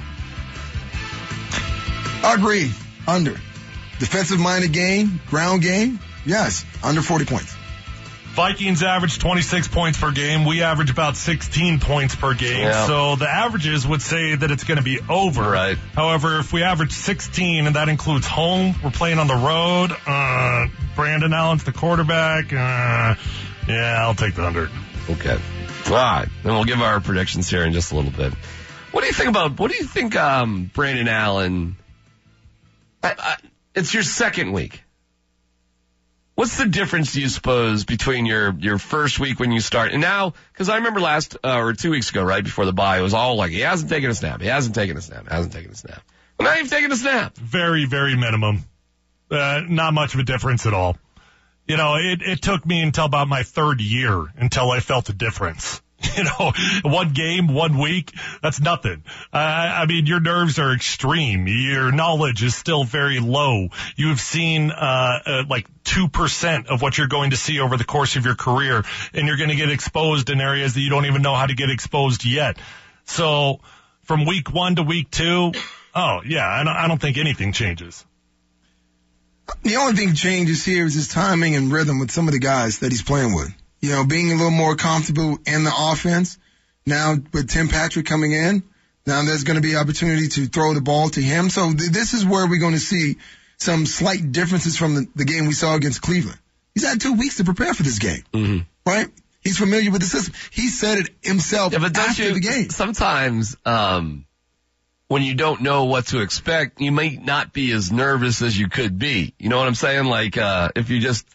I agree. Under. Defensive-minded game, ground game, yes, under forty points. Vikings average twenty-six points per game. We average about sixteen points per game. Yeah. So the averages would say that it's going to be over. Right. However, if we average sixteen, and that includes home, we're playing on the road, uh, Brandon Allen's the quarterback, uh, yeah, I'll take the under. Okay. All right. Then we'll give our predictions here in just a little bit. What do you think about, what do you think, um, Brandon Allen, I, I, it's your second week. What's the difference, do you suppose, between your, your first week when you start and now? Because I remember last uh, or two weeks ago, right before the bye, it was all like, he hasn't taken a snap, he hasn't taken a snap, hasn't taken a snap. Well, now you've taken a snap. Very, very minimum. Uh, not much of a difference at all. You know, it, it took me until about my third year until I felt a difference. You know, one game, one week, that's nothing. Uh, I mean, your nerves are extreme. Your knowledge is still very low. You have seen, uh, uh like two percent of what you're going to see over the course of your career, and you're going to get exposed in areas that you don't even know how to get exposed yet. So from week one to week two, oh yeah, I don't, I don't think anything changes. The only thing changes here is his timing and rhythm with some of the guys that he's playing with. You know, being a little more comfortable in the offense. Now with Tim Patrick coming in, now there's going to be opportunity to throw the ball to him. So th- this is where we're going to see some slight differences from the, the game we saw against Cleveland. He's had two weeks to prepare for this game, mm-hmm. right? He's familiar with the system. He said it himself yeah, but don't after you, the game. Sometimes um, when you don't know what to expect, you may not be as nervous as you could be. You know what I'm saying? Like uh, if you just...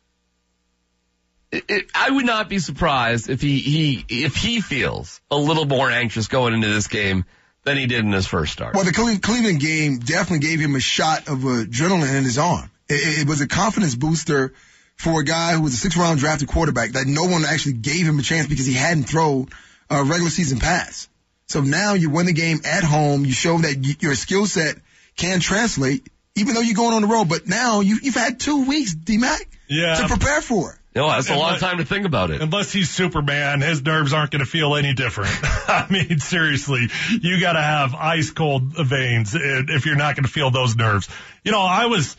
It, it, I would not be surprised if he, he if he feels a little more anxious going into this game than he did in his first start. Well, the Cleveland game definitely gave him a shot of adrenaline in his arm. It, it was a confidence booster for a guy who was a six-round drafted quarterback that no one actually gave him a chance because he hadn't thrown a regular season pass. So now you win the game at home. You show that your skill set can translate, even though you're going on the road. But now you, you've had two weeks, D-Mac, yeah. to prepare for it. No, that's a unless, long time to think about it. Unless he's Superman, his nerves aren't going to feel any different. I mean, seriously, you got to have ice cold veins if you're not going to feel those nerves. You know, I was,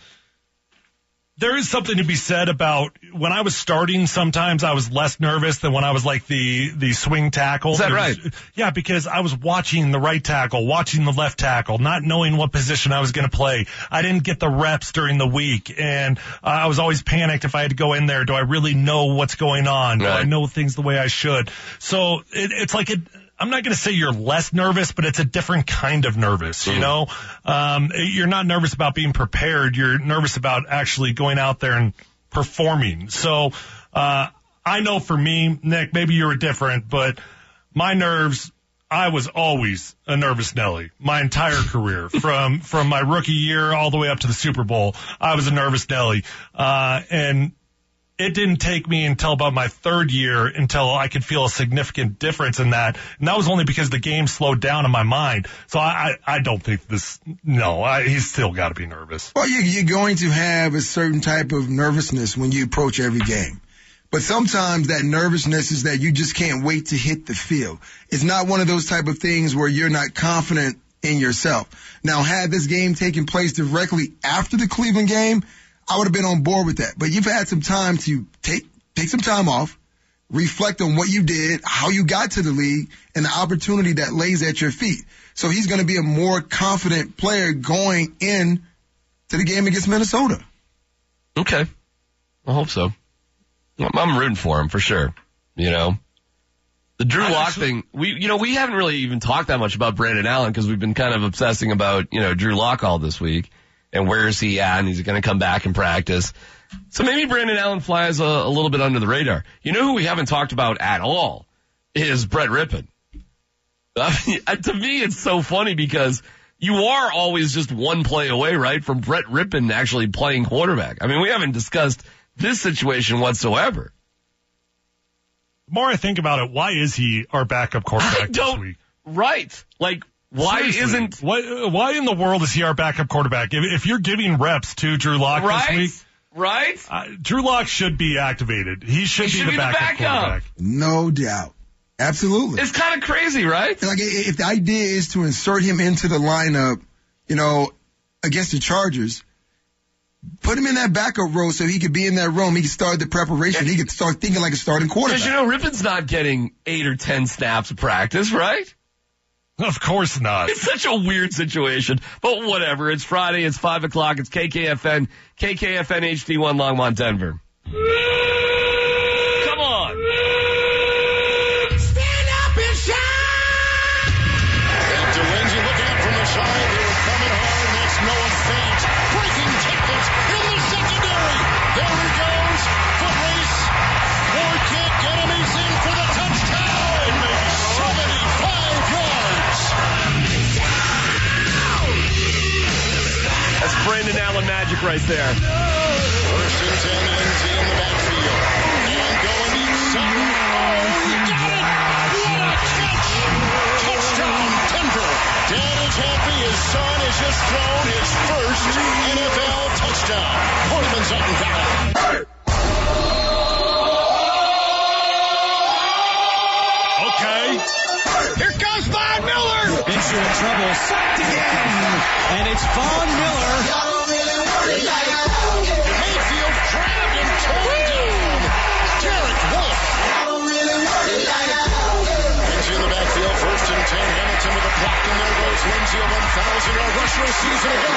there is something to be said about when I was starting, sometimes I was less nervous than when I was like the, the swing tackle. Is that There's, right? Yeah, because I was watching the right tackle, watching the left tackle, not knowing what position I was going to play. I didn't get the reps during the week, and uh, I was always panicked if I had to go in there. Do I really know what's going on? Do right. I know things the way I should? So it, it's like it, I'm not going to say you're less nervous, but it's a different kind of nervous, you mm. know? Um, you're not nervous about being prepared. You're nervous about actually going out there and performing. So, uh, I know for me, Nick, maybe you were different, but my nerves, I was always a nervous Nelly my entire career. From, from my rookie year all the way up to the Super Bowl, I was a nervous Nelly. Uh, and it didn't take me until about my third year until I could feel a significant difference in that. And that was only because the game slowed down in my mind. So I, I, I don't think this, no, I, he's still got to be nervous. Well, you, you're going to have a certain type of nervousness when you approach every game. But sometimes that nervousness is that you just can't wait to hit the field. It's not one of those type of things where you're not confident in yourself. Now, had this game taken place directly after the Cleveland game, I would have been on board with that. But you've had some time to take take some time off, reflect on what you did, how you got to the league, and the opportunity that lays at your feet. So he's going to be a more confident player going in to the game against Minnesota. Okay. I hope so. I'm rooting for him for sure. You know, the Drew Lock thing, we, you know, we haven't really even talked that much about Brandon Allen because we've been kind of obsessing about, you know, Drew Lock all this week. And where is he at? And he's going to come back and practice. So maybe Brandon Allen flies a, a little bit under the radar. You know who we haven't talked about at all is Brett Rippon. I mean, to me, it's so funny because you are always just one play away, right, from Brett Rippon actually playing quarterback. I mean, we haven't discussed this situation whatsoever. The more I think about it, why is he our backup quarterback I don't, this week? Right. Like, why Seriously, isn't... Why, why in the world is he our backup quarterback? If, if you're giving reps to Drew Lock right? this week... Right? Uh, Drew Lock should be activated. He should, he be, should the, be backup the backup quarterback. No doubt. Absolutely. It's kind of crazy, right? Like, if the idea is to insert him into the lineup, you know, against the Chargers, put him in that backup role so he could be in that room. He could start the preparation. He could start thinking like a starting quarterback. Because, you know, Rippon's not getting eight or ten snaps of practice, right? Of course not. It's such a weird situation. But whatever. It's Friday. It's five o'clock. It's K K F N. K K F N H D one Longmont, Denver. Come on. Stand up and shine! To Lindsay, look out from the side. They were coming hard. That's Noah Fant. Breaking tackles in the secondary. There he goes. Foot race. Ward can't get him. He's in for the touchdown. seventy-five yards. That's Brandon Allen magic right there. First and ten, Lindsay in the backfield. And going deep, Sutton. Oh, he got it! What a catch! Touchdown, Denver. Dad is happy his son has just thrown his first N F L touchdown. Portland Sutton got it. Okay. Here comes Von Miller! Mitchell in trouble, sacked again, and it's Von Miller. Mayfield grabbed and torn down. Derek Wolfe. Lindsay in the backfield, first and ten. Hamilton with a block, and there goes Lindsay, a one thousand yard rusher a season ago.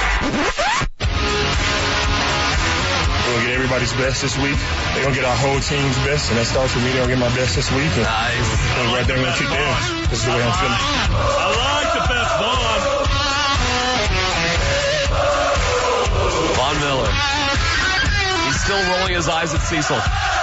We're going to get everybody's best this week. They're going to get our whole team's best, and that starts with me. They're going to get my best this week. And nice. And right there, we're going to kick their ass. This is the way I'm feeling. I like the best Vaughn. Von Miller. He's still rolling his eyes at Cecil.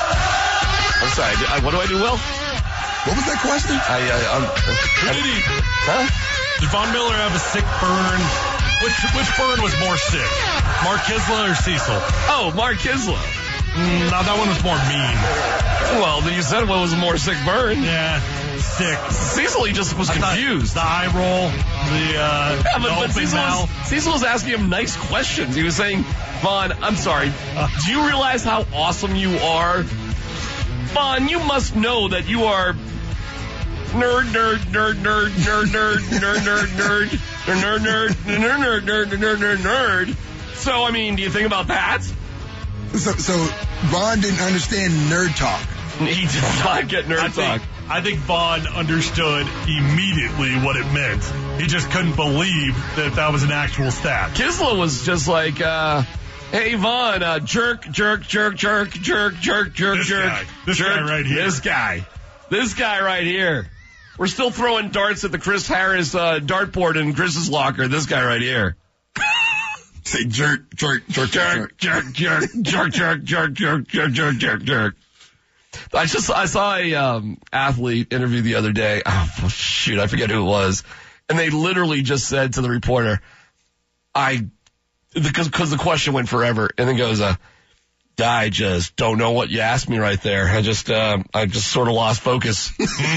I'm sorry. I, what do I do, Will? What was that question? I, I, I'm, Who did he? Huh? Did Von Miller have a sick burn? Which which burn was more sick? Mark Kisla or Cecil? Oh, Mark Kisla. Mm, no, that one was more mean. Well, then you said what was a more sick burn. Yeah, sick. Cecil, he just was I confused. The eye roll, the, uh, yeah, but, the but open Cecil, mouth. was, Cecil was asking him nice questions. He was saying, Vaughn, I'm sorry, do you realize how awesome you are? Vaughn, you must know that you are nerd, nerd, nerd, nerd, nerd, nerd, nerd, nerd, nerd, nerd, nerd, nerd, nerd, nerd, nerd, nerd, nerd. So, I mean, do you think about that? So, so Vaughn didn't understand nerd talk. He did not get nerd I talk. think, I think Vaughn understood immediately what it meant. He just couldn't believe that that was an actual stat. Kisla was just like, uh, hey, Vaughn, uh, jerk, jerk, jerk, jerk, jerk, jerk, jerk, This jerk. guy. This jerk, guy right here. This guy. This guy right here. We're still throwing darts at the Chris Harris uh, dartboard in Chris's locker. This guy right here. Say jerk, jerk, jerk, Jerk, jerk, jerk, jerk, jerk, jerk, jerk, jerk, jerk, jerk, jerk. I just, I saw a um, athlete interview the other day. Oh, shoot, I forget who it was. And they literally just said to the reporter, I, because, because the question went forever. And then goes, uh, I just don't know what you asked me right there. I just, uh, I just sort of lost focus.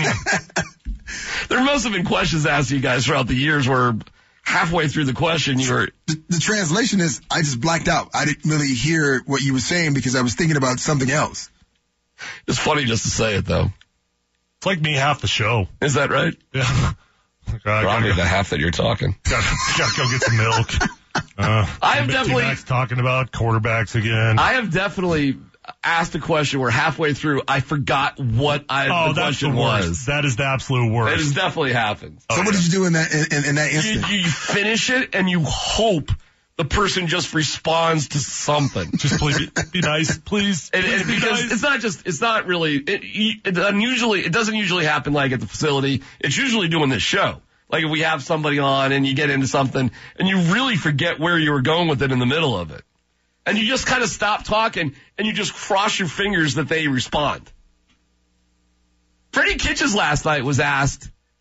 There must have been questions asked you guys throughout the years where halfway through the question you were. The, the translation is, I just blacked out. I didn't really hear what you were saying because I was thinking about something else. It's funny just to say it though. It's like me half the show. Is that right? Yeah. God, Probably gotta, the half that you're talking. gotta, gotta go get some milk. Uh, I have definitely T-Max talking about quarterbacks again. I have definitely asked a question where halfway through I forgot what I oh, the that's question the worst. was. That is the absolute worst. That has definitely happened. So Oh, what yeah. did you do in that in, in that You, instant? you finish it and you hope the person just responds to something. Just please be, be nice, please. And, please and be because nice. it's not just, it's not really, it, it unusually, it doesn't usually happen like at the facility. It's usually doing this show. Like if we have somebody on and you get into something and you really forget where you were going with it in the middle of it. And you just kind of stop talking and you just cross your fingers that they respond. Freddie Kitchens last night was asked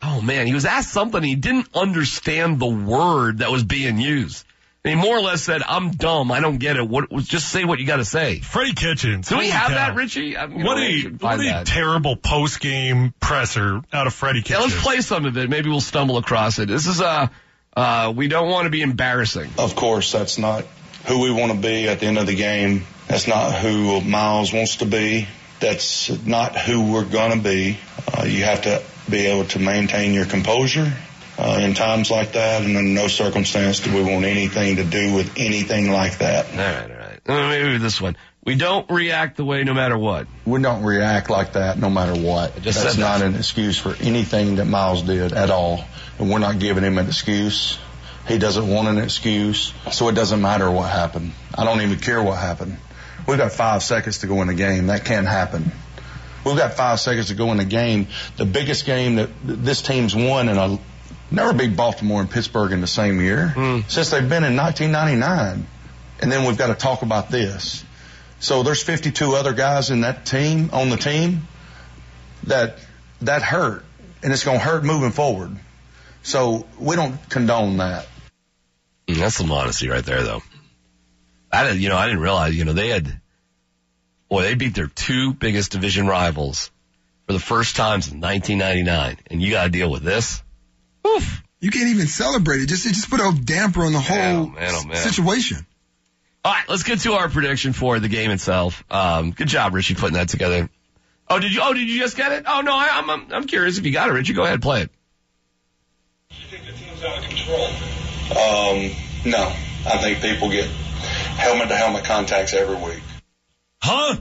Oh, man, he was asked something. He didn't understand the word that was being used. And he more or less said, I'm dumb. I don't get it. What, just say what you got to say. Freddie Kitchens. Do we have cow. that, Richie? I mean, what you know, a, we should what find a that. terrible post-game presser out of Freddie Yeah, Kitchens. let's play some of it. Maybe we'll stumble across it. This is, uh, uh, we don't want to be embarrassing. Of course, that's not who we want to be at the end of the game. That's not who Miles wants to be. That's not who we're going to be. Uh, you have to be able to maintain your composure uh, in times like that, and in no circumstance do we want anything to do with anything like that. All right, all right. Uh, maybe this one. We don't react the way no matter what. We don't react like that no matter what. just That's said not that. an excuse for anything that Miles did at all, and we're not giving him an excuse. He doesn't want an excuse, so it doesn't matter what happened. I don't even care what happened. We've got five seconds to go in the game. That can happen. We've got five seconds to go in the game. The biggest game that this team's won, and I'll never beat Baltimore and Pittsburgh in the same year mm. since they've been in nineteen ninety-nine. And then we've got to talk about this. So there's fifty-two other guys in that team, on the team, that that hurt, and it's going to hurt moving forward. So we don't condone that. Mm, that's some honesty right there, though. I didn't, you know, I didn't realize, you know, they had, boy, they beat their two biggest division rivals for the first time since nineteen ninety-nine, and you got to deal with this. Oof. You can't even celebrate it. Just, it just put a damper on the whole Man, oh, man, oh, man. situation. All right, let's get to our prediction for the game itself. Um, good job, Richie, putting that together. Oh, did you? Oh, did you just get it? Oh no, I, I'm, I'm, I'm curious if you got it, Richie. Go ahead, play it. You think the team's out of control? Um, no. I think people get helmet-to-helmet contacts every week. Huh?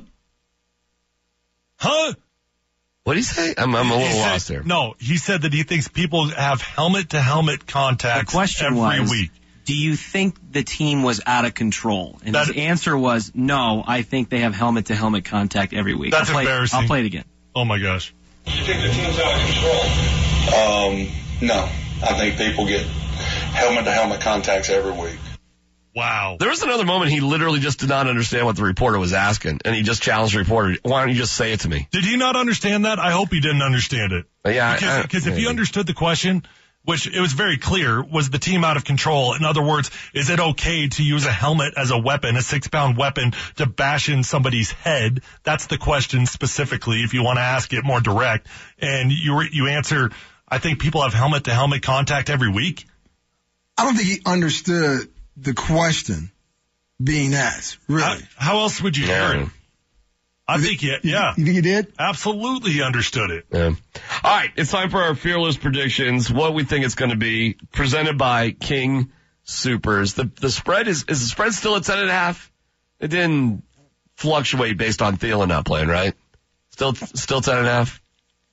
Huh? What did he say? I'm, I'm a little He said- lost there. No, he said that he thinks people have helmet-to-helmet contacts The question every was, week. do you think the team was out of control? And That- his answer was, no, I think they have helmet-to-helmet contact every week. That's I'll play, embarrassing. I'll play it again. Oh, my gosh. You think the team's out of control? Um, no. I think people get helmet-to-helmet contacts every week. Wow. There was another moment he literally just did not understand what the reporter was asking, and he just challenged the reporter. Why don't you just say it to me? Did he not understand that? I hope he didn't understand it. Yeah, Because, I- because if maybe. he understood the question, which it was very clear, was the team out of control? In other words, is it okay to use a helmet as a weapon, a six-pound weapon, to bash in somebody's head? That's the question specifically, if you want to ask it more direct. And you re- you answer, I think people have helmet-to-helmet contact every week. I don't think he understood the question being asked, really. How, how else would you hear it? I think, he, yeah. You think he did? Absolutely he understood it. Yeah. All right, it's time for our fearless predictions. What we think it's going to be, presented by King Supers. The the spread is is the spread still at ten and a half? It didn't fluctuate based on Thielen not playing, right? Still still ten and a half.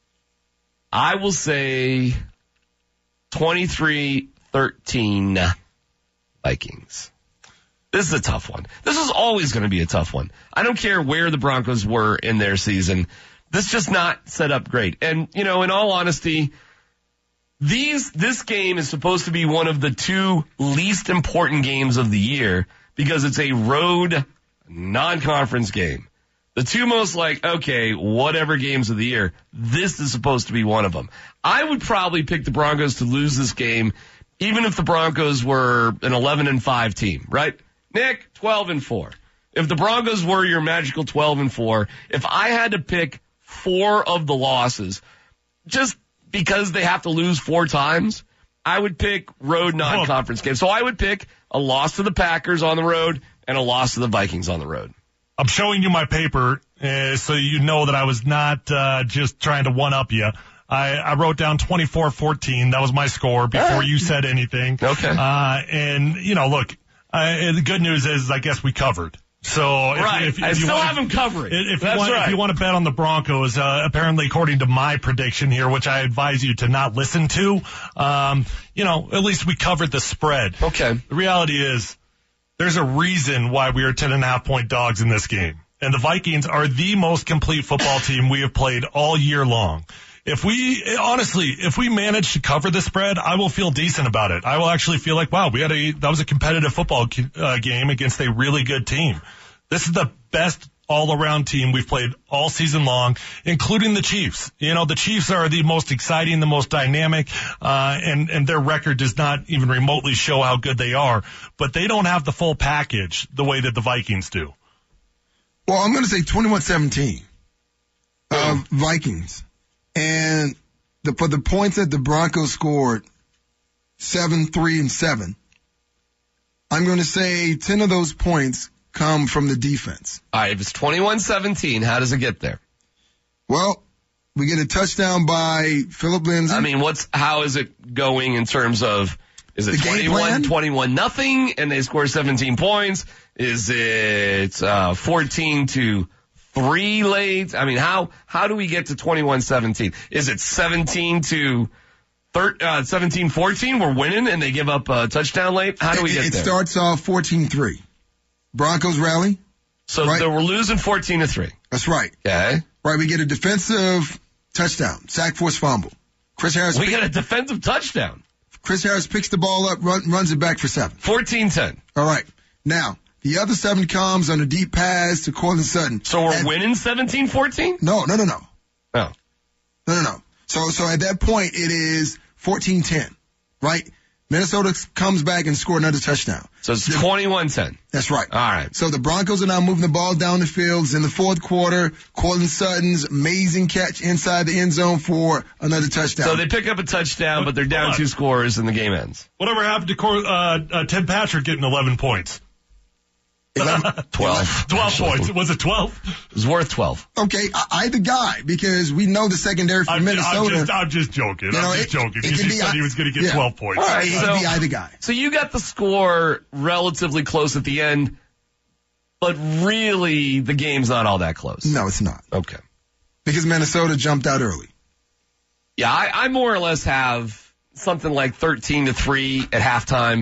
I will say twenty-three thirteen Vikings. This is a tough one. This is always going to be a tough one. I don't care where the Broncos were in their season. This is just not set up great. And, you know, in all honesty, these, this game is supposed to be one of the two least important games of the year because it's a road non-conference game. The two most like, okay, whatever games of the year, this is supposed to be one of them. I would probably pick the Broncos to lose this game, even if the Broncos were an eleven and five team, right? Nick, twelve and four. If the Broncos were your magical twelve and four, if I had to pick four of the losses, just because they have to lose four times, I would pick road non-conference games. So I would pick a loss to the Packers on the road and a loss to the Vikings on the road. I'm showing you my paper uh, so you know that I was not uh, just trying to one-up you. I, I wrote down twenty-four fourteen. That was my score before right. you said anything. Okay. Uh, and, you know, look, uh, the good news is I guess we covered. So if, right. if, if I you still want, have them covering. If, That's you want, right. if you want to bet on the Broncos, uh, apparently according to my prediction here, which I advise you to not listen to, um, you know, at least we covered the spread. Okay. The reality is there's a reason why we are ten and a half point dogs in this game. And the Vikings are the most complete football team we have played all year long. If we, honestly, if we manage to cover the spread, I will feel decent about it. I will actually feel like, wow, we had a, that was a competitive football uh, game against a really good team. This is the best all-around team we've played all season long, including the Chiefs. You know, the Chiefs are the most exciting, the most dynamic, uh, and, and their record does not even remotely show how good they are. But they don't have the full package the way that the Vikings do. Well, I'm going to say twenty-one seventeen. Uh, Vikings. And the, for the points that the Broncos scored, seven, three, and seven, I'm going to say ten of those points come from the defense. All right, if it's twenty-one seventeen, how does it get there? Well, we get a touchdown by Philip Lindsay. I mean, what's how is it going in terms of, is it twenty-one, twenty-one nothing and they score seventeen points? Is it uh fourteen to three late? I mean, how how do we get to twenty-one seventeen? Is it seventeen to uh, seventeen fourteen? We're winning and they give up a touchdown late? How do we get it, there? It starts off fourteen three. Broncos rally. So right? we're losing fourteen to three. That's right. Okay. Right, we get a defensive touchdown, sack force fumble. Chris Harris. We got a defensive touchdown. Chris Harris picks the ball up, run, runs it back for seven. fourteen ten. All right. Now, the other seven comes on a deep pass to Cortland Sutton. So we're and, winning seventeen fourteen? No, no, no, no. Oh. No, no, no. So, so at that point, it is fourteen ten, right? Minnesota comes back and score another touchdown. So it's twenty-one ten. That's right. All right. So the Broncos are now moving the ball down the field. In the fourth quarter, Cortland Sutton's amazing catch inside the end zone for another touchdown. So they pick up a touchdown, but they're down two scores and the game ends. Whatever happened to uh, uh, Ted Patrick getting eleven points? twelve. twelve points. Was it twelve? It was worth twelve. Okay, I, I the guy, because we know the secondary for I'm, Minnesota. I'm just, I'm just joking. You know, I'm just it, joking. It Because he be, said he was going to get yeah. twelve points. All right, it so, could be either guy. So you got the score relatively close at the end, but really the game's not all that close. No, it's not. Okay. Because Minnesota jumped out early. Yeah, I, I more or less have something like thirteen to three at halftime,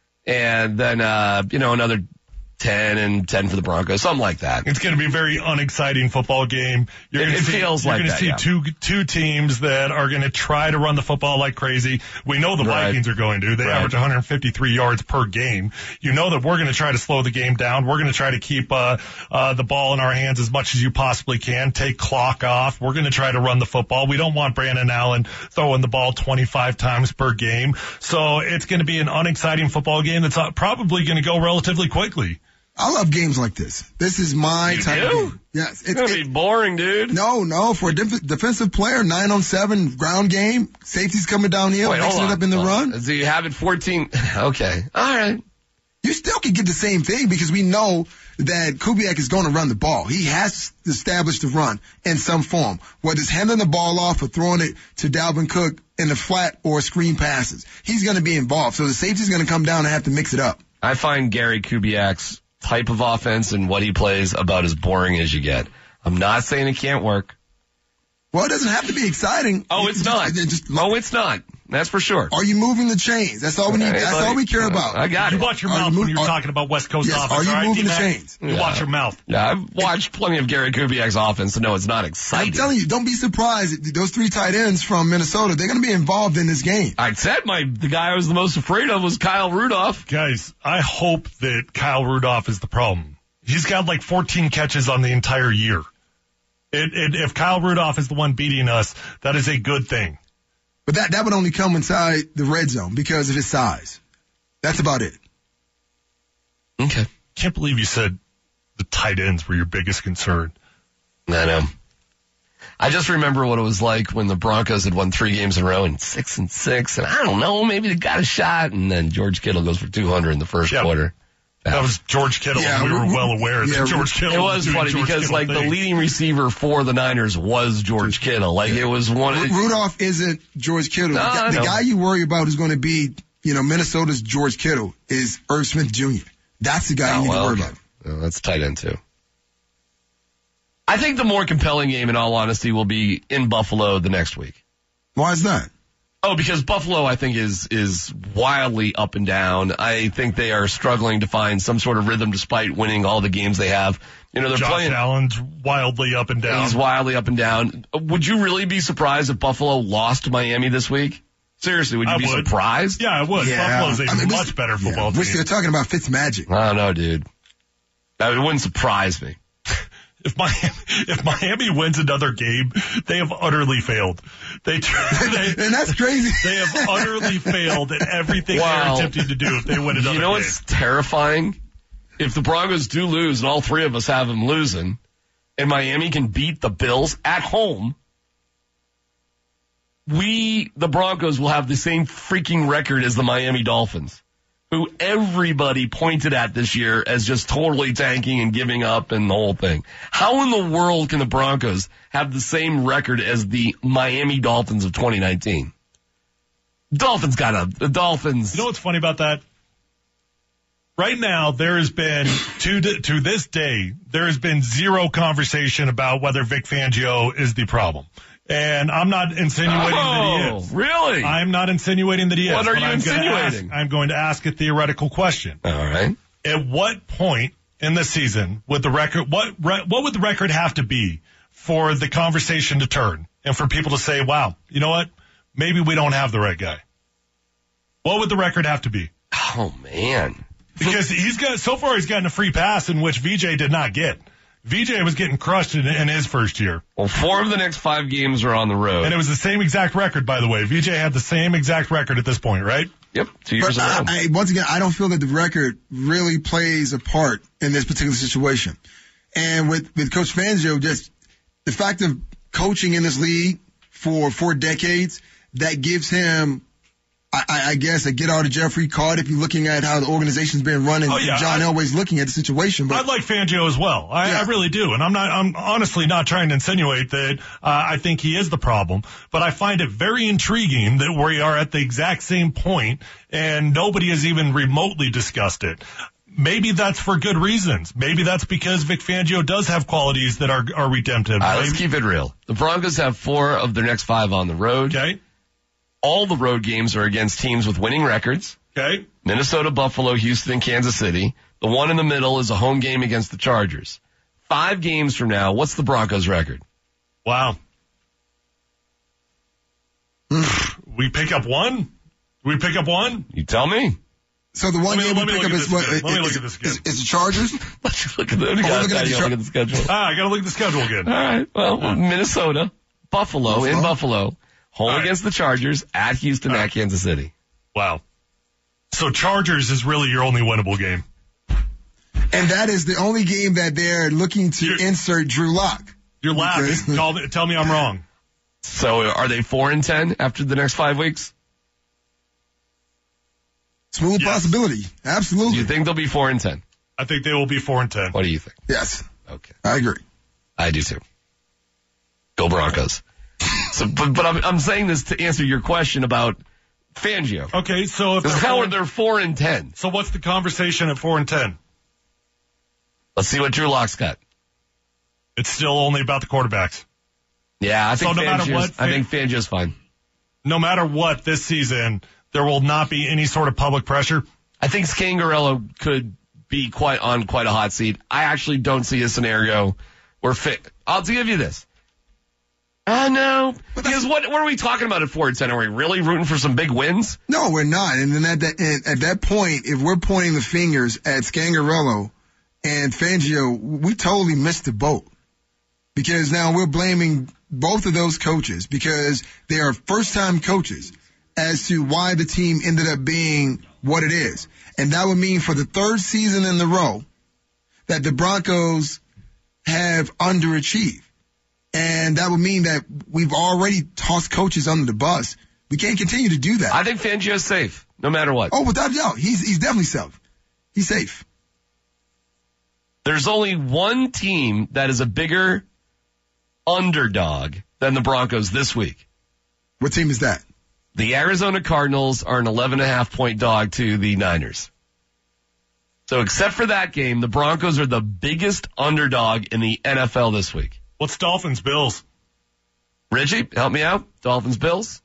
and then, uh, you know, another ten and ten for the Broncos, something like that. It's going to be a very unexciting football game. You're It- gonna it see, feels you're like gonna that, see yeah. two two teams that are going to try to run the football like crazy. We know the Right. Vikings are going to. They Right. average one hundred fifty-three yards per game. You know that we're going to try to slow the game down. We're going to try to keep uh, uh, the ball in our hands as much as you possibly can. Take clock off. We're going to try to run the football. We don't want Brandon Allen throwing the ball twenty-five times per game. So it's going to be an unexciting football game that's uh, probably going to go relatively quickly. I love games like this. This is my You type do? of game. Yes. It's going to be boring, dude. No, no. For a def- defensive player, nine on seven, ground game, safety's coming downhill, Wait, hold mixing it on. up in the Hold run. on. So you have it fourteen. Okay. All right. You still can get the same thing because we know that Kubiak is going to run the ball. He has established the run in some form, whether it's handing the ball off or throwing it to Dalvin Cook in the flat or screen passes. He's going to be involved. So the safety's going to come down and have to mix it up. I find Gary Kubiak's type of offense and what he plays about as boring as you get. I'm not saying it can't work. Well, it doesn't have to be exciting. Oh, it's just, not. Just, oh, it's not. That's for sure. Are you moving the chains? That's all we need. Hey, That's buddy, all we care uh, about. I got You it. watch your Are mouth you when move- you're are- talking about West Coast Yes, offense. are you all right, moving the D-Mac? chains? You Yeah. watch your mouth. Yeah, I've watched plenty of Gary Kubiak's offense to know it's not exciting. I'm telling you, don't be surprised. Those three tight ends from Minnesota, they're going to be involved in this game. I said my the guy I was the most afraid of was Kyle Rudolph. Guys, I hope that Kyle Rudolph is the problem. He's got like fourteen catches on the entire year. It, it, if Kyle Rudolph is the one beating us, that is a good thing. But that, that would only come inside the red zone because of his size. That's about it. Okay. Can't believe you said the tight ends were your biggest concern. I know. I just remember what it was like when the Broncos had won three games in a row and six and six, and I don't know, maybe they got a shot, and then George Kittle goes for two hundred in the first Yep. quarter. That was George Kittle, Yeah, and we were we- well aware yeah, that George Kittle It was was doing funny George because Kittle like the things. leading receiver for the Niners was George Kittle. Like it was one of Ru- Rudolph isn't George Kittle. No, the guy, I the know. guy you worry about is going to be, you know, Minnesota's George Kittle is Irv Smith Junior That's the guy Oh, you need well, to worry okay. about. Oh, that's tight end too. I think the more compelling game, in all honesty, will be in Buffalo the next week. Why is that? Oh, because Buffalo, I think, is is wildly up and down. I think they are struggling to find some sort of rhythm despite winning all the games they have. You know, they're Josh playing. Allen's wildly up and down. He's wildly up and down. Would you really be surprised if Buffalo lost to Miami this week? Seriously, would you I be would. surprised? Yeah, I would. Yeah. Buffalo's a I mean, much this- better yeah, football We're team. still talking about Fitzmagic. I don't know, dude. That it wouldn't surprise me. If Miami, if Miami wins another game, they have utterly failed. They, they and that's crazy. They have utterly failed at everything Wow. they're attempting to do if they win another You know game. what's terrifying? If the Broncos do lose, and all three of us have them losing, and Miami can beat the Bills at home, we, the Broncos, will have the same freaking record as the Miami Dolphins, who everybody pointed at this year as just totally tanking and giving up and the whole thing. How in the world can the Broncos have the same record as the Miami Dolphins of twenty nineteen? Dolphins got a, the Dolphins. You know what's funny about that? Right now, there has been, to to this day, there has been zero conversation about whether Vic Fangio is the problem. And I'm not insinuating oh, that he is. Really? I'm not insinuating that he is. What are but you I'm insinuating? Ask, I'm going to ask a theoretical question. All right. At what point in the season would the record, what what would the record have to be for the conversation to turn and for people to say, wow, you know what? Maybe we don't have the right guy. What would the record have to be? Oh, man. Because he's got, so far he's gotten a free pass in which V J did not get. V J was getting crushed in, in his first year. Well, four of the next five games are on the road. And it was the same exact record, by the way. V J had the same exact record at this point, right? Yep, two years But in a row. I, I, once again, I don't feel that the record really plays a part in this particular situation. And with, with Coach Fangio, just the fact of coaching in this league for four decades, that gives him, I, I guess, a get out of jail free card if you're looking at how the organization's been run and Oh, yeah, John I- Elway's looking at the situation. But I'd like Fangio as well. I, Yeah. I really do. And I'm not, I'm honestly not trying to insinuate that uh, I think he is the problem, but I find it very intriguing that we are at the exact same point and nobody has even remotely discussed it. Maybe that's for good reasons. Maybe that's because Vic Fangio does have qualities that are, are redemptive. All right, let's Maybe- keep it real. The Broncos have four of their next five on the road. Okay. All the road games are against teams with winning records. Okay. Minnesota, Buffalo, Houston, and Kansas City. The one in the middle is a home game against the Chargers. Five games from now, what's the Broncos record? Wow. we pick up one? We pick up one? You tell me. so the one Let me- game let we me pick look up at is this what? again. Let me is- look at this again. Is, is the Chargers? Let's look at the, we're looking at the you Char- look at the schedule. Ah, I gotta look at the schedule again. All right. Well, Minnesota, Buffalo, Buffalo. in Buffalo, home All right. against the Chargers, at Houston, All at right. Kansas City. Wow. So Chargers is really your only winnable game. And that is the only game that they're looking to You're- insert Drew Lock. You're laughing. Because- Call me, tell me I'm wrong. So are they four and ten after the next five weeks? Smooth Yes. possibility. Do Absolutely. you think they'll be four and ten? I think they will be four and ten. What do you think? Yes, Okay. I agree. I do too. Go Broncos. So, but, but I'm, I'm saying this to answer your question about Fangio. Okay, so if Because they're how four are and- they four and ten? so what's the conversation at four and ten? Let's see what Drew Lock's got. It's still only about the quarterbacks. Yeah, I So think no matter Fangio's, what, I think Fangio's fine. No matter what this season, there will not be any sort of public pressure. I think Scangarello could be quite on quite a hot seat. I actually don't see a scenario where fit. I'll give you this. Uh, no. Because what, what are we talking about at four and ten? Are we really rooting for some big wins? No, we're not. And then at that, and at that point, if we're pointing the fingers at Scangarello and Fangio, we totally missed the boat. Because now we're blaming both of those coaches because they are first-time coaches as to why the team ended up being what it is. And that would mean for the third season in a row that the Broncos have underachieved. And that would mean that we've already tossed coaches under the bus. We can't continue to do that. I think Fangio's safe, no matter what. Oh, without a doubt. He's, he's definitely safe. He's safe. There's only one team that is a bigger underdog than the Broncos this week. What team is that? The Arizona Cardinals are an eleven and a half point dog to the Niners. So except for that game, the Broncos are the biggest underdog in the N F L this week. What's Dolphins Bills? Richie, help me out. Dolphins, Bills.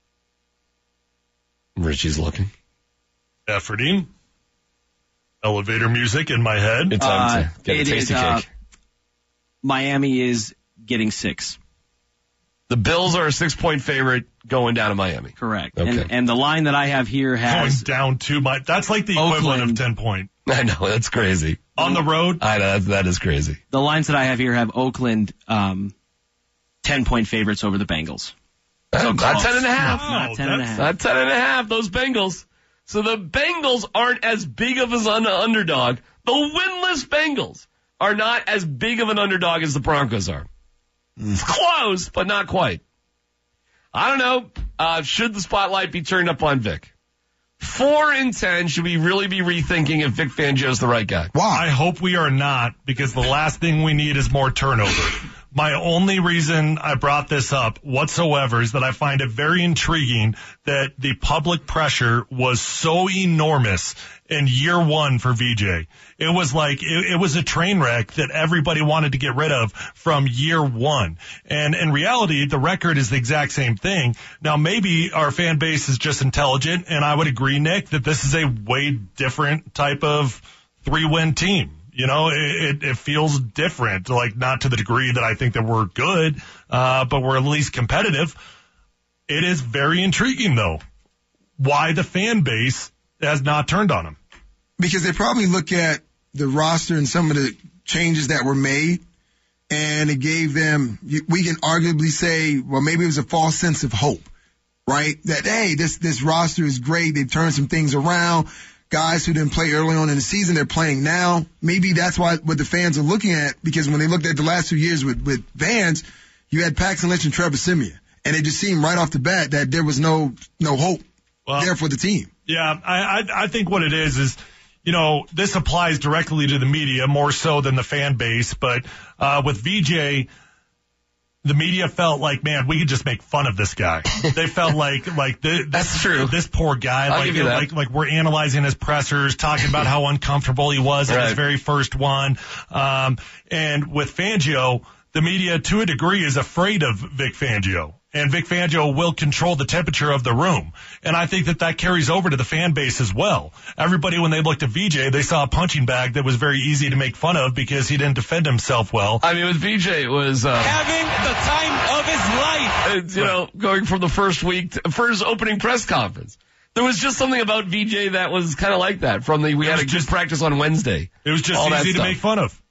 Richie's looking. Efforting. Elevator music in my head. It's time Uh, to get a it tasty is, uh, cake. Miami is getting six. The Bills are a six-point favorite going down to Miami. Correct. Okay. And, and the line that I have here has going down to my. That's like the equivalent Oakland. of ten point. I know, that's crazy. On the road? I know, that, that is crazy. The lines that I have here have Oakland um, ten-point favorites over the Bengals. So So not close. ten and a half. Not, not ten and a half. Not ten and a half, those Bengals. So the Bengals aren't as big of an underdog. The winless Bengals are not as big of an underdog as the Broncos are. It's close, but not quite. I don't know. Uh, should the spotlight be turned up on Vic? Four in ten. Should we really be rethinking if Vic Fangio's the right guy? Why? I hope we are not, because the last thing we need is more turnover. My only reason I brought this up whatsoever is that I find it very intriguing that the public pressure was so enormous in year one for V J. It was like, it, it was a train wreck that everybody wanted to get rid of from year one. And in reality, the record is the exact same thing. Now, maybe our fan base is just intelligent, and I would agree, Nick, that this is a way different type of three-win team. You know, it, it, it feels different, like not to the degree that I think that we're good, uh, but we're at least competitive. It is very intriguing, though, why the fan base has not turned on him. Because they probably look at the roster and some of the changes that were made, and it gave them, we can arguably say, well, maybe it was a false sense of hope, right? That, hey, this, this roster is great. They've turned some things around. Guys who didn't play early on in the season, they're playing now. Maybe that's why what the fans are looking at, because when they looked at the last two years with, with Vance, you had Paxton Lynch and Trevor Siemian. And it just seemed right off the bat that there was no, no hope well, there for the team. Yeah, I, I, I think what it is is, you know, this applies directly to the media more so than the fan base. But, uh, with V J, the media felt like, man, we could just make fun of this guy. They felt like, like the, that's true. This poor guy, I'll like, give you that. like, like we're analyzing his pressers, talking about how uncomfortable he was in right. his very first one. Um, and with Fangio, the media, to a degree, is afraid of Vic Fangio. And Vic Fangio will control the temperature of the room. And I think that that carries over to the fan base as well. Everybody, when they looked at V J, they saw a punching bag that was very easy to make fun of because he didn't defend himself well. I mean, with V J, it was... Uh, having the time of his life. It's, you know, going from the first week to first opening press conference. There was just something about V J that was kind of like that. From the, we had a just practice on Wednesday. It was just all easy to make fun of.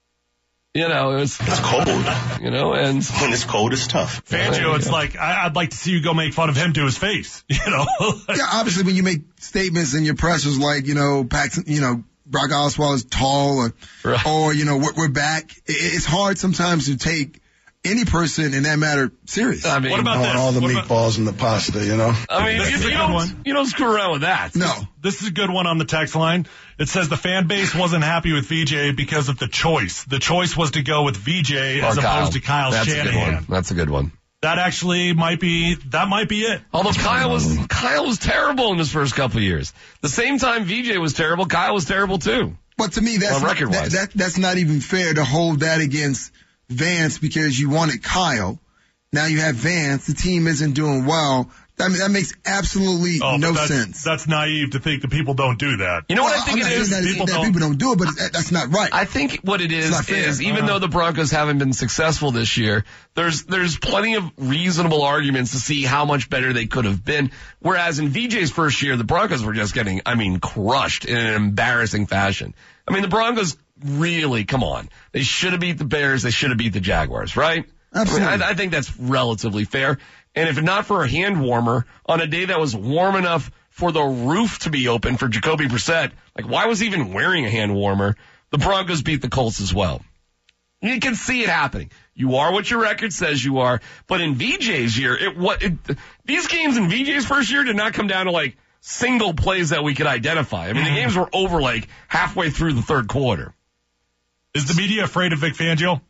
You know, it was... It's cold. You know, and... When it's cold, it's tough. Fangio, it's like, I, I'd like to see you go make fun of him to his face. You know? Yeah, obviously when you make statements in your pressers like, you know, Paxton, you know, Brock Osweiler is tall or, right. or, you know, we're, we're back. It, it's hard sometimes to take any person in that matter serious. I mean, what about this? All the what meatballs about... and the pasta, you know? I mean, this you, is a you, good don't, one. you don't screw around with that. No. This is a good one on the text line. It says the fan base wasn't happy with V J because of the choice. The choice was to go with V J as or Kyle. opposed to Kyle That's Shanahan. A good one. That's a good one. That actually might be, that might be it. Although Kyle was, Kyle was terrible in his first couple of years. The same time V J was terrible, Kyle was terrible too. But to me, that's, well, not, that, that, that's not even fair to hold that against Vance because you wanted Kyle. Now you have Vance. The team isn't doing well. I mean, that makes absolutely oh, no that's, sense. That's naive to think that people don't do that. You know well, what I think I'm it is? That people, that don't. people don't do it, but it's, that's not right. I think what it is is even uh-huh. though the Broncos haven't been successful this year, there's there's plenty of reasonable arguments to see how much better they could have been. Whereas in V J's first year, the Broncos were just getting, I mean, crushed in an embarrassing fashion. I mean, the Broncos really, come on, they should have beat the Bears, they should have beat the Jaguars, right? Absolutely. I, mean, I, I think that's relatively fair. And if not for a hand warmer on a day that was warm enough for the roof to be open for Jacoby Brissett, like why was he even wearing a hand warmer? The Broncos beat the Colts as well. You can see it happening. You are what your record says you are. But in V J's year, it what it, these games in V J's first year did not come down to like single plays that we could identify. I mean, the games were over like halfway through the third quarter. Is the media afraid of Vic Fangio?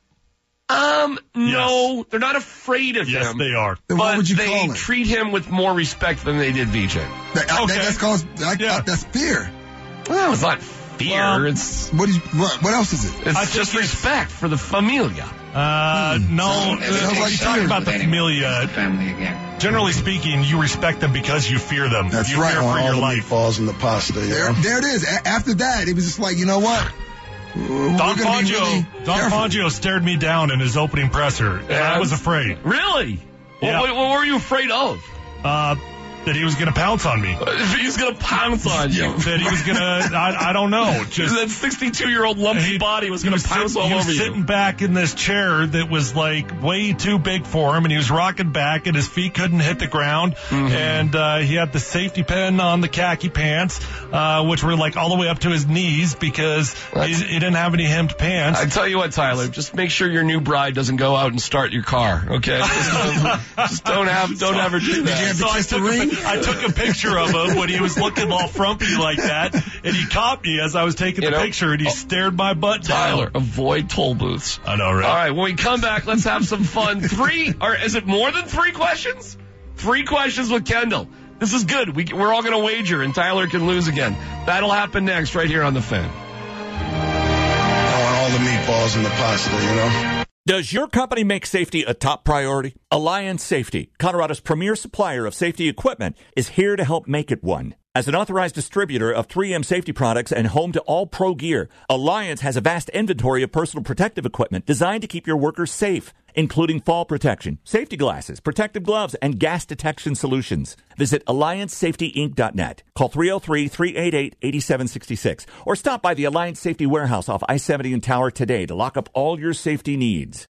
Um, no, yes. they're not afraid of yes, him. Yes, they are. Then but what would you they call it? treat him with more respect than they did V J. That, okay. that, that's called, that, yeah. that's fear. Well, it's not fear. Well, it's what, is, what, what else is it? it's I just think it's- respect for the familia. Uh, Hmm. no, Sounds- uh, sounds when like you talk fear. about the familia, family again. generally speaking, you respect them because you fear them. That's you right. fear On for all your the life. meatballs and the pasta, you There, know? there it is. A- after that, it was just like, you know what? We're Don gonna be Fangio, really Don careful. Fangio stared me down in his opening presser, and Yeah. I was afraid. Really? Yeah. What, what were you afraid of? Uh, that he was going to pounce on me. He was going to pounce on you. That he was going to, I, I don't know. Just that sixty-two-year-old lumpy body was going to pounce all he was over you. sitting back in this chair that was like way too big for him, and he was rocking back, and his feet couldn't hit the ground. Mm-hmm. And uh, he had the safety pin on the khaki pants, uh, which were like all the way up to his knees because he, he didn't have any hemmed pants. I tell you what, Tyler, just make sure your new bride doesn't go out and start your car. Okay, just, just don't have, don't so, ever do that. Did you have so to I kiss the took ring? A, I took a picture of him when he was looking all frumpy like that, and he caught me as I was taking you the know, picture, and he oh, stared my butt Tyler, down. avoid toll booths. I know, right? All right, when we come back, let's have some fun. Three, or is it more than three questions? Three questions with Kendall. This is good. We, we're all going to wager, and Tyler can lose again. That'll happen next right here on The Fan. I want all the meatballs and the pasta, you know? Does your company make safety a top priority? Alliance Safety, Colorado's premier supplier of safety equipment, is here to help make it one. As an authorized distributor of three M safety products and home to all pro gear, Alliance has a vast inventory of personal protective equipment designed to keep your workers safe, including fall protection, safety glasses, protective gloves, and gas detection solutions. Visit alliance safety inc dot net. Call three oh three, three eight eight, eight seven six six or stop by the Alliance Safety Warehouse off I seventy and Tower today to lock up all your safety needs.